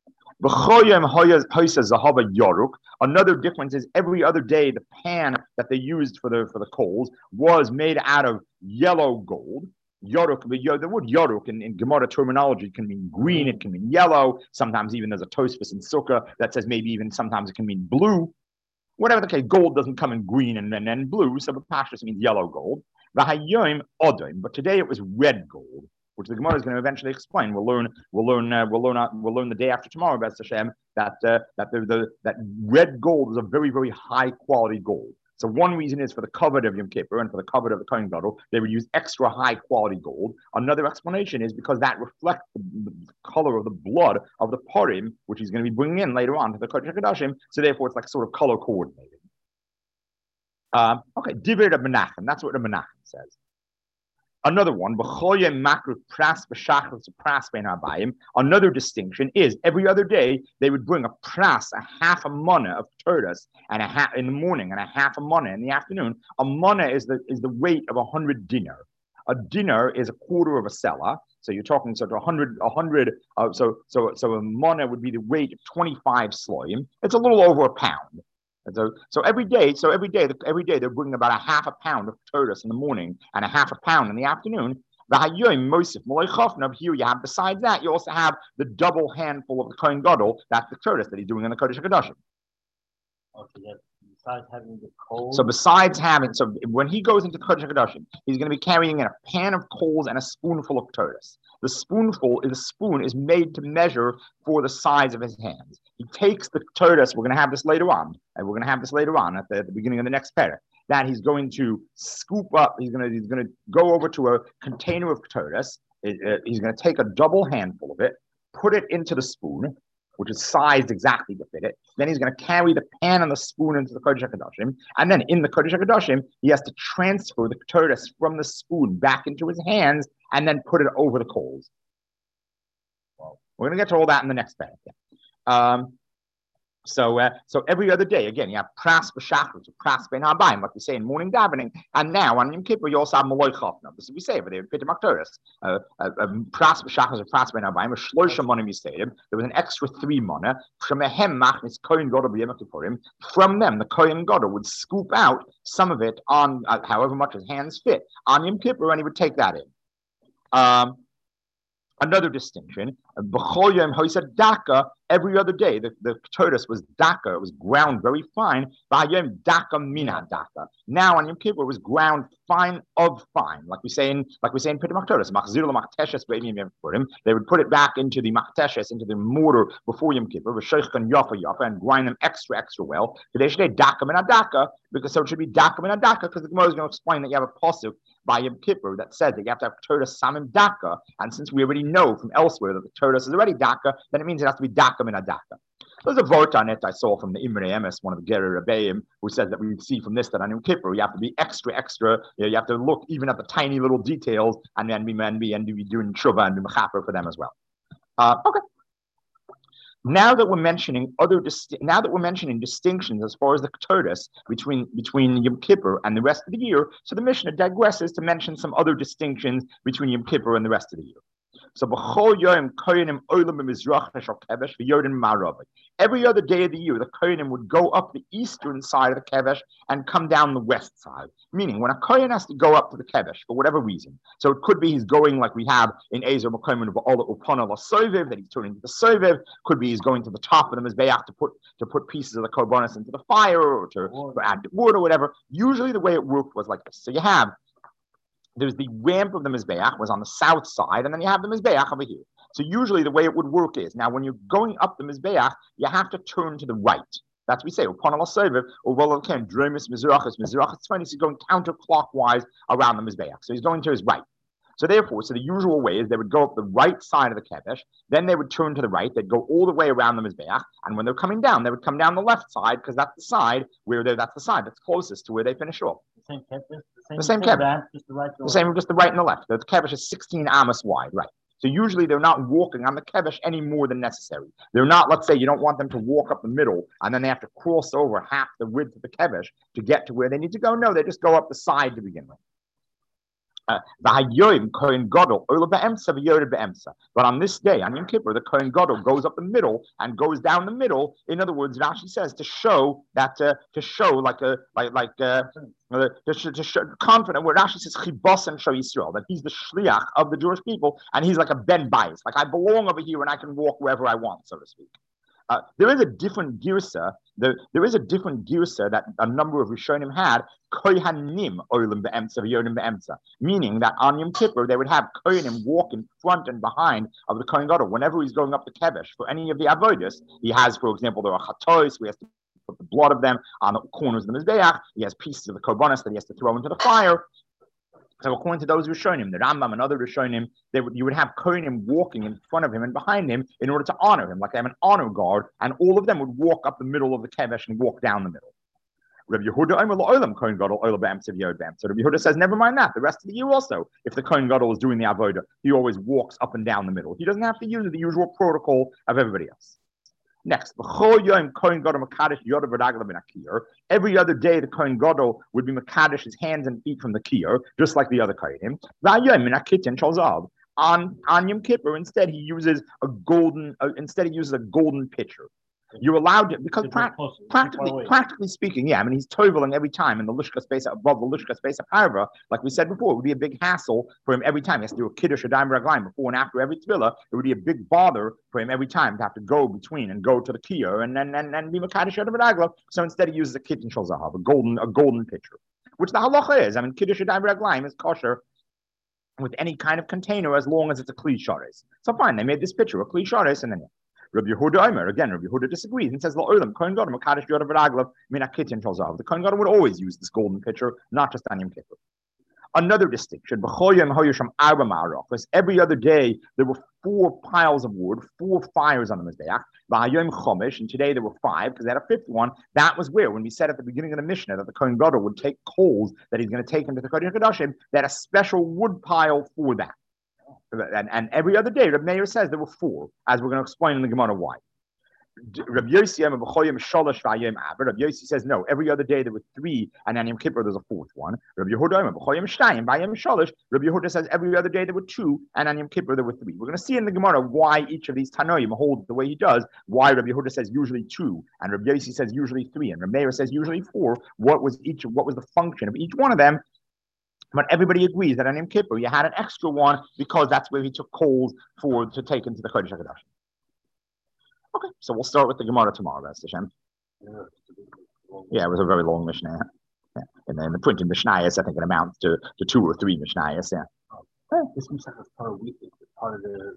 S1: Another difference is every other day the pan that they used for the for the coals was made out of yellow gold. Yoruk, the word yoruk in, in Gemara terminology can mean green, it can mean yellow. Sometimes even there's a Tosfos in Sukkah that says maybe even sometimes it can mean blue. Whatever the case, gold doesn't come in green and then and blue, so the pashtus means yellow gold. But today it was red gold, which the Gemara is going to eventually explain. We'll learn, we'll learn, uh, we'll learn, uh, we'll learn the day after tomorrow, B'ez Hashem, that uh, that the, the that red gold is a very very high quality gold. So one reason is for the covet of Yom Kippur and for the covet of the Kohen Gadol, they would use extra high quality gold. Another explanation is because that reflects the, the color of the blood of the Purim, which he's going to be bringing in later on to the Kodesh HaKodashim. So therefore, it's like sort of color coordinated. Um, okay, Divrei Reb Menachem. That's what Reb Menachem says. Another one, another distinction is every other day they would bring a pras, a half a mana of turdas, and a half in the morning and a half a mana in the afternoon. A mana is the is the weight of a hundred dinar. A dinar is a quarter of a selah, so you're talking sort of a hundred, a hundred. Uh, so so so a mana would be the weight of twenty-five sloim. It's a little over a pound. So, so every day, so every day, every day they're bringing about a half a pound of turdas in the morning and a half a pound in the afternoon. Here you have, besides that, you also have the double handful of the Kohen Gadol. That's the turdas that he's doing in the Kodesh HaKodashim.
S2: Okay, besides having the coals.
S1: So besides having, so when he goes into the Kodesh HaKodashim, he's going to be carrying in a pan of coals and a spoonful of turdas. The spoonful, the spoon is made to measure for the size of his hands. He takes the turdas, we're going to have this later on, and we're going to have this later on at the, at the beginning of the next parak, that he's going to scoop up, he's going to he's going to go over to a container of turdas, he's going to take a double handful of it, put it into the spoon, which is sized exactly to fit it. Then he's going to carry the pan and the spoon into the Kodesh HaKodashim. And then in the Kodesh HaKodashim, he has to transfer the turdas from the spoon back into his hands and then put it over the coals. Well, we're going to get to all that in the next paragraph. Um, so, uh, so every other day, again, you have pras b'shachar, so pras ben habayim, like we say in morning davening. And now on Yom Kippur, you also have maloi chafna. This is what we say over there, Pitim Aktoris. Pras b'shachar, pras ben habayim, a shloisha monim yistedim. There was an extra three mana. From them, the Kohen Gadol would scoop out some of it on uh, however much his hands fit on Yom Kippur, and he would take that in. Um, Another distinction, B'chol Yom Hoysad Daka, every other day, the, the tortoise was Daka, it was ground very fine, V'hayom Daka Mina Daka. Now on Yom Kippur, it was ground fine of fine, like we say in like we say in Pidim Tortoise, Machzir L'Machteshes B'Yom Yom Kippurim. They would put it back into the Machteshes, into the mortar before Yom Kippur, V'Sheichkan Yafa Yafa, and grind them extra, extra well. So they should say Daka Mina Daka, because so it should be Daka Mina Daka, because the Gemara is going to explain that you have a pasuk by Yom Kippur that says that you have to have tortoise samim daka, and since we already know from elsewhere that the tortoise is already daka, then it means it has to be daka min daka. There's a vort on it I saw from the Imre Emes, one of the Gerer Rebbeim, who says that we see from this that on Yom Kippur you have to be extra, extra. You, know, you have to look even at the tiny little details, and then be and be and be doing tshuva and be mechaper for them as well. Uh, okay. Now that we're mentioning other disti- now that we're mentioning distinctions as far as the tortoise between between Yom Kippur and the rest of the year, so the Mishnah digresses to mention some other distinctions between Yom Kippur and the rest of the year. So b'chol yom koyanim olam b'mizrach shel kevesh v'yodin ma'arav. Every other day of the year, the koyanim would go up the eastern side of the kevesh and come down the west side. Meaning, when a kohen has to go up to the kevesh for whatever reason, so it could be he's going like we have in Ezer Makomen v'ola upana l'sovev, that he's turning to the sovev. Could be he's going to the top of the mizbeach to put to put pieces of the korbanos into the fire or to, to add wood or whatever. Usually, the way it worked was like this. So you have. There's the ramp of the Mizbeach was on the south side, and then you have the Mizbeach over here. So usually the way it would work is, now when you're going up the Mizbeach, you have to turn to the right. That's what we say, or Dromis Mizrachis, Mizrachis twenty, so he's going counterclockwise around the Mizbeach. So he's going to his right. So therefore, so the usual way is they would go up the right side of the Kevesh, then they would turn to the right, they'd go all the way around the Mizbeach, and when they're coming down, they would come down the left side, because that's the side where they that's the side that's closest to where they finish off.
S2: The same Kevesh? The
S1: The same Kevesh.
S2: Just the right,
S1: the same, just the right and the left. The Kevesh is sixteen amos wide, right? So usually they're not walking on the Kevesh any more than necessary. They're not, let's say you don't want them to walk up the middle and then they have to cross over half the width of the Kevesh to get to where they need to go. No, they just go up the side to begin with. Uh, but on this day, on Yom Kippur, the Kohen Gadol goes up the middle and goes down the middle. In other words, Rashi says to show that uh, to show like a like like uh, to, to show confident. Where Rashi says Chibas and Show Yisrael, that he's the shliach of the Jewish people and he's like a ben bayis, like I belong over here and I can walk wherever I want, so to speak. Uh, there is a different girsa. There, there is a different girsa that a number of Rishonim had. Kohanim olim be'emtza v'yodim be'emtza, meaning that on Yom Kippur they would have kohanim walk in front and behind of the Kohen Gadol whenever he's going up the kevesh for any of the avodas. He has, for example, there are chatois. We have to put the blood of them on the corners of the mizbeach. He has pieces of the korbanos that he has to throw into the fire. So according to those Rishonim, the Rambam and other Rishonim, they would you would have Kohanim walking in front of him and behind him in order to honor him, like they have an honor guard, and all of them would walk up the middle of the kevesh and walk down the middle. Rabbi Yehuda Omer La'olam Kohen Gadol Olam Be'emtza V'yod Be'emtza. Rabbi Yehuda says, never mind that. The rest of the year also, if the Kohen Gadol is doing the avodah, he always walks up and down the middle. He doesn't have to use the usual protocol of everybody else. Next, every other day the Kohen Gadol would be mekadesh his hands and feet from the kiyur, just like the other kohenim. On on Yom Kippur, instead he uses a golden. Uh, instead he uses a golden pitcher. You're allowed to, because pra- practically, practically speaking, yeah. I mean, he's toveling every time in the lishka space above the lishka space of parva. Like we said before, it would be a big hassle for him every time. He has to do a kiddush or daim raglayim before and after every tefillah. It would be a big bother for him every time to have to go between and go to the kiyur and then and, and be mekadosh of ragla. So instead, he uses a kitten shel zahav, a golden a golden pitcher, which the halacha is. I mean, kiddush or daim raglayim is kosher with any kind of container as long as it's a kli shares. So fine, they made this pitcher a kli shares, and then. Yeah. Rabbi Yehuda Omer, again, Rabbi Yehuda disagrees and says, La'olam, Kohen Gadol, Mekadosh Yodav Raglav, Min HaKitin Shel Zahav. The Kohen Gadol would always use this golden pitcher, not just on Yom Kippur. Another distinction, B'chol Yom Hoyusham Arba Ma'arach, because every other day there were four piles of wood, four fires on the Mizbeach, V'hayom Chomish, and today there were five, because they had a fifth one. That was where, when we said at the beginning of the Mishnah that the Kohen Gadol would take coals that he's going to take into the Kodesh HaKadoshim, they had a special wood pile for that. And, and every other day, Reb Meir says there were four, as we're going to explain in the Gemara why. Reb Yossi Reb Yossi says no. Every other day there were three, and on Yom Kippur there's a fourth one. Reb Yehuda Reb Yehuda says every other day there were two, and on Yom Kippur there were three. We're going to see in the Gemara why each of these Tanoim holds the way he does. Why Reb Yehuda says usually two, and Reb Yossi says usually three, and Reb Meir says usually four. What was each? What was the function of each one of them? But everybody agrees that on Yom Kippur you had an extra one because that's where he took coals for to take into the Kodesh HaKadosh. Okay, so we'll start with the Gemara tomorrow, B'ez Hashem. Yeah, it was a very long Mishnah. Yeah. And then the print in Mishnayos, I think it amounts to, to two or three Mishnayos. Yeah.
S2: Oh, this Mishnah is part of, part of the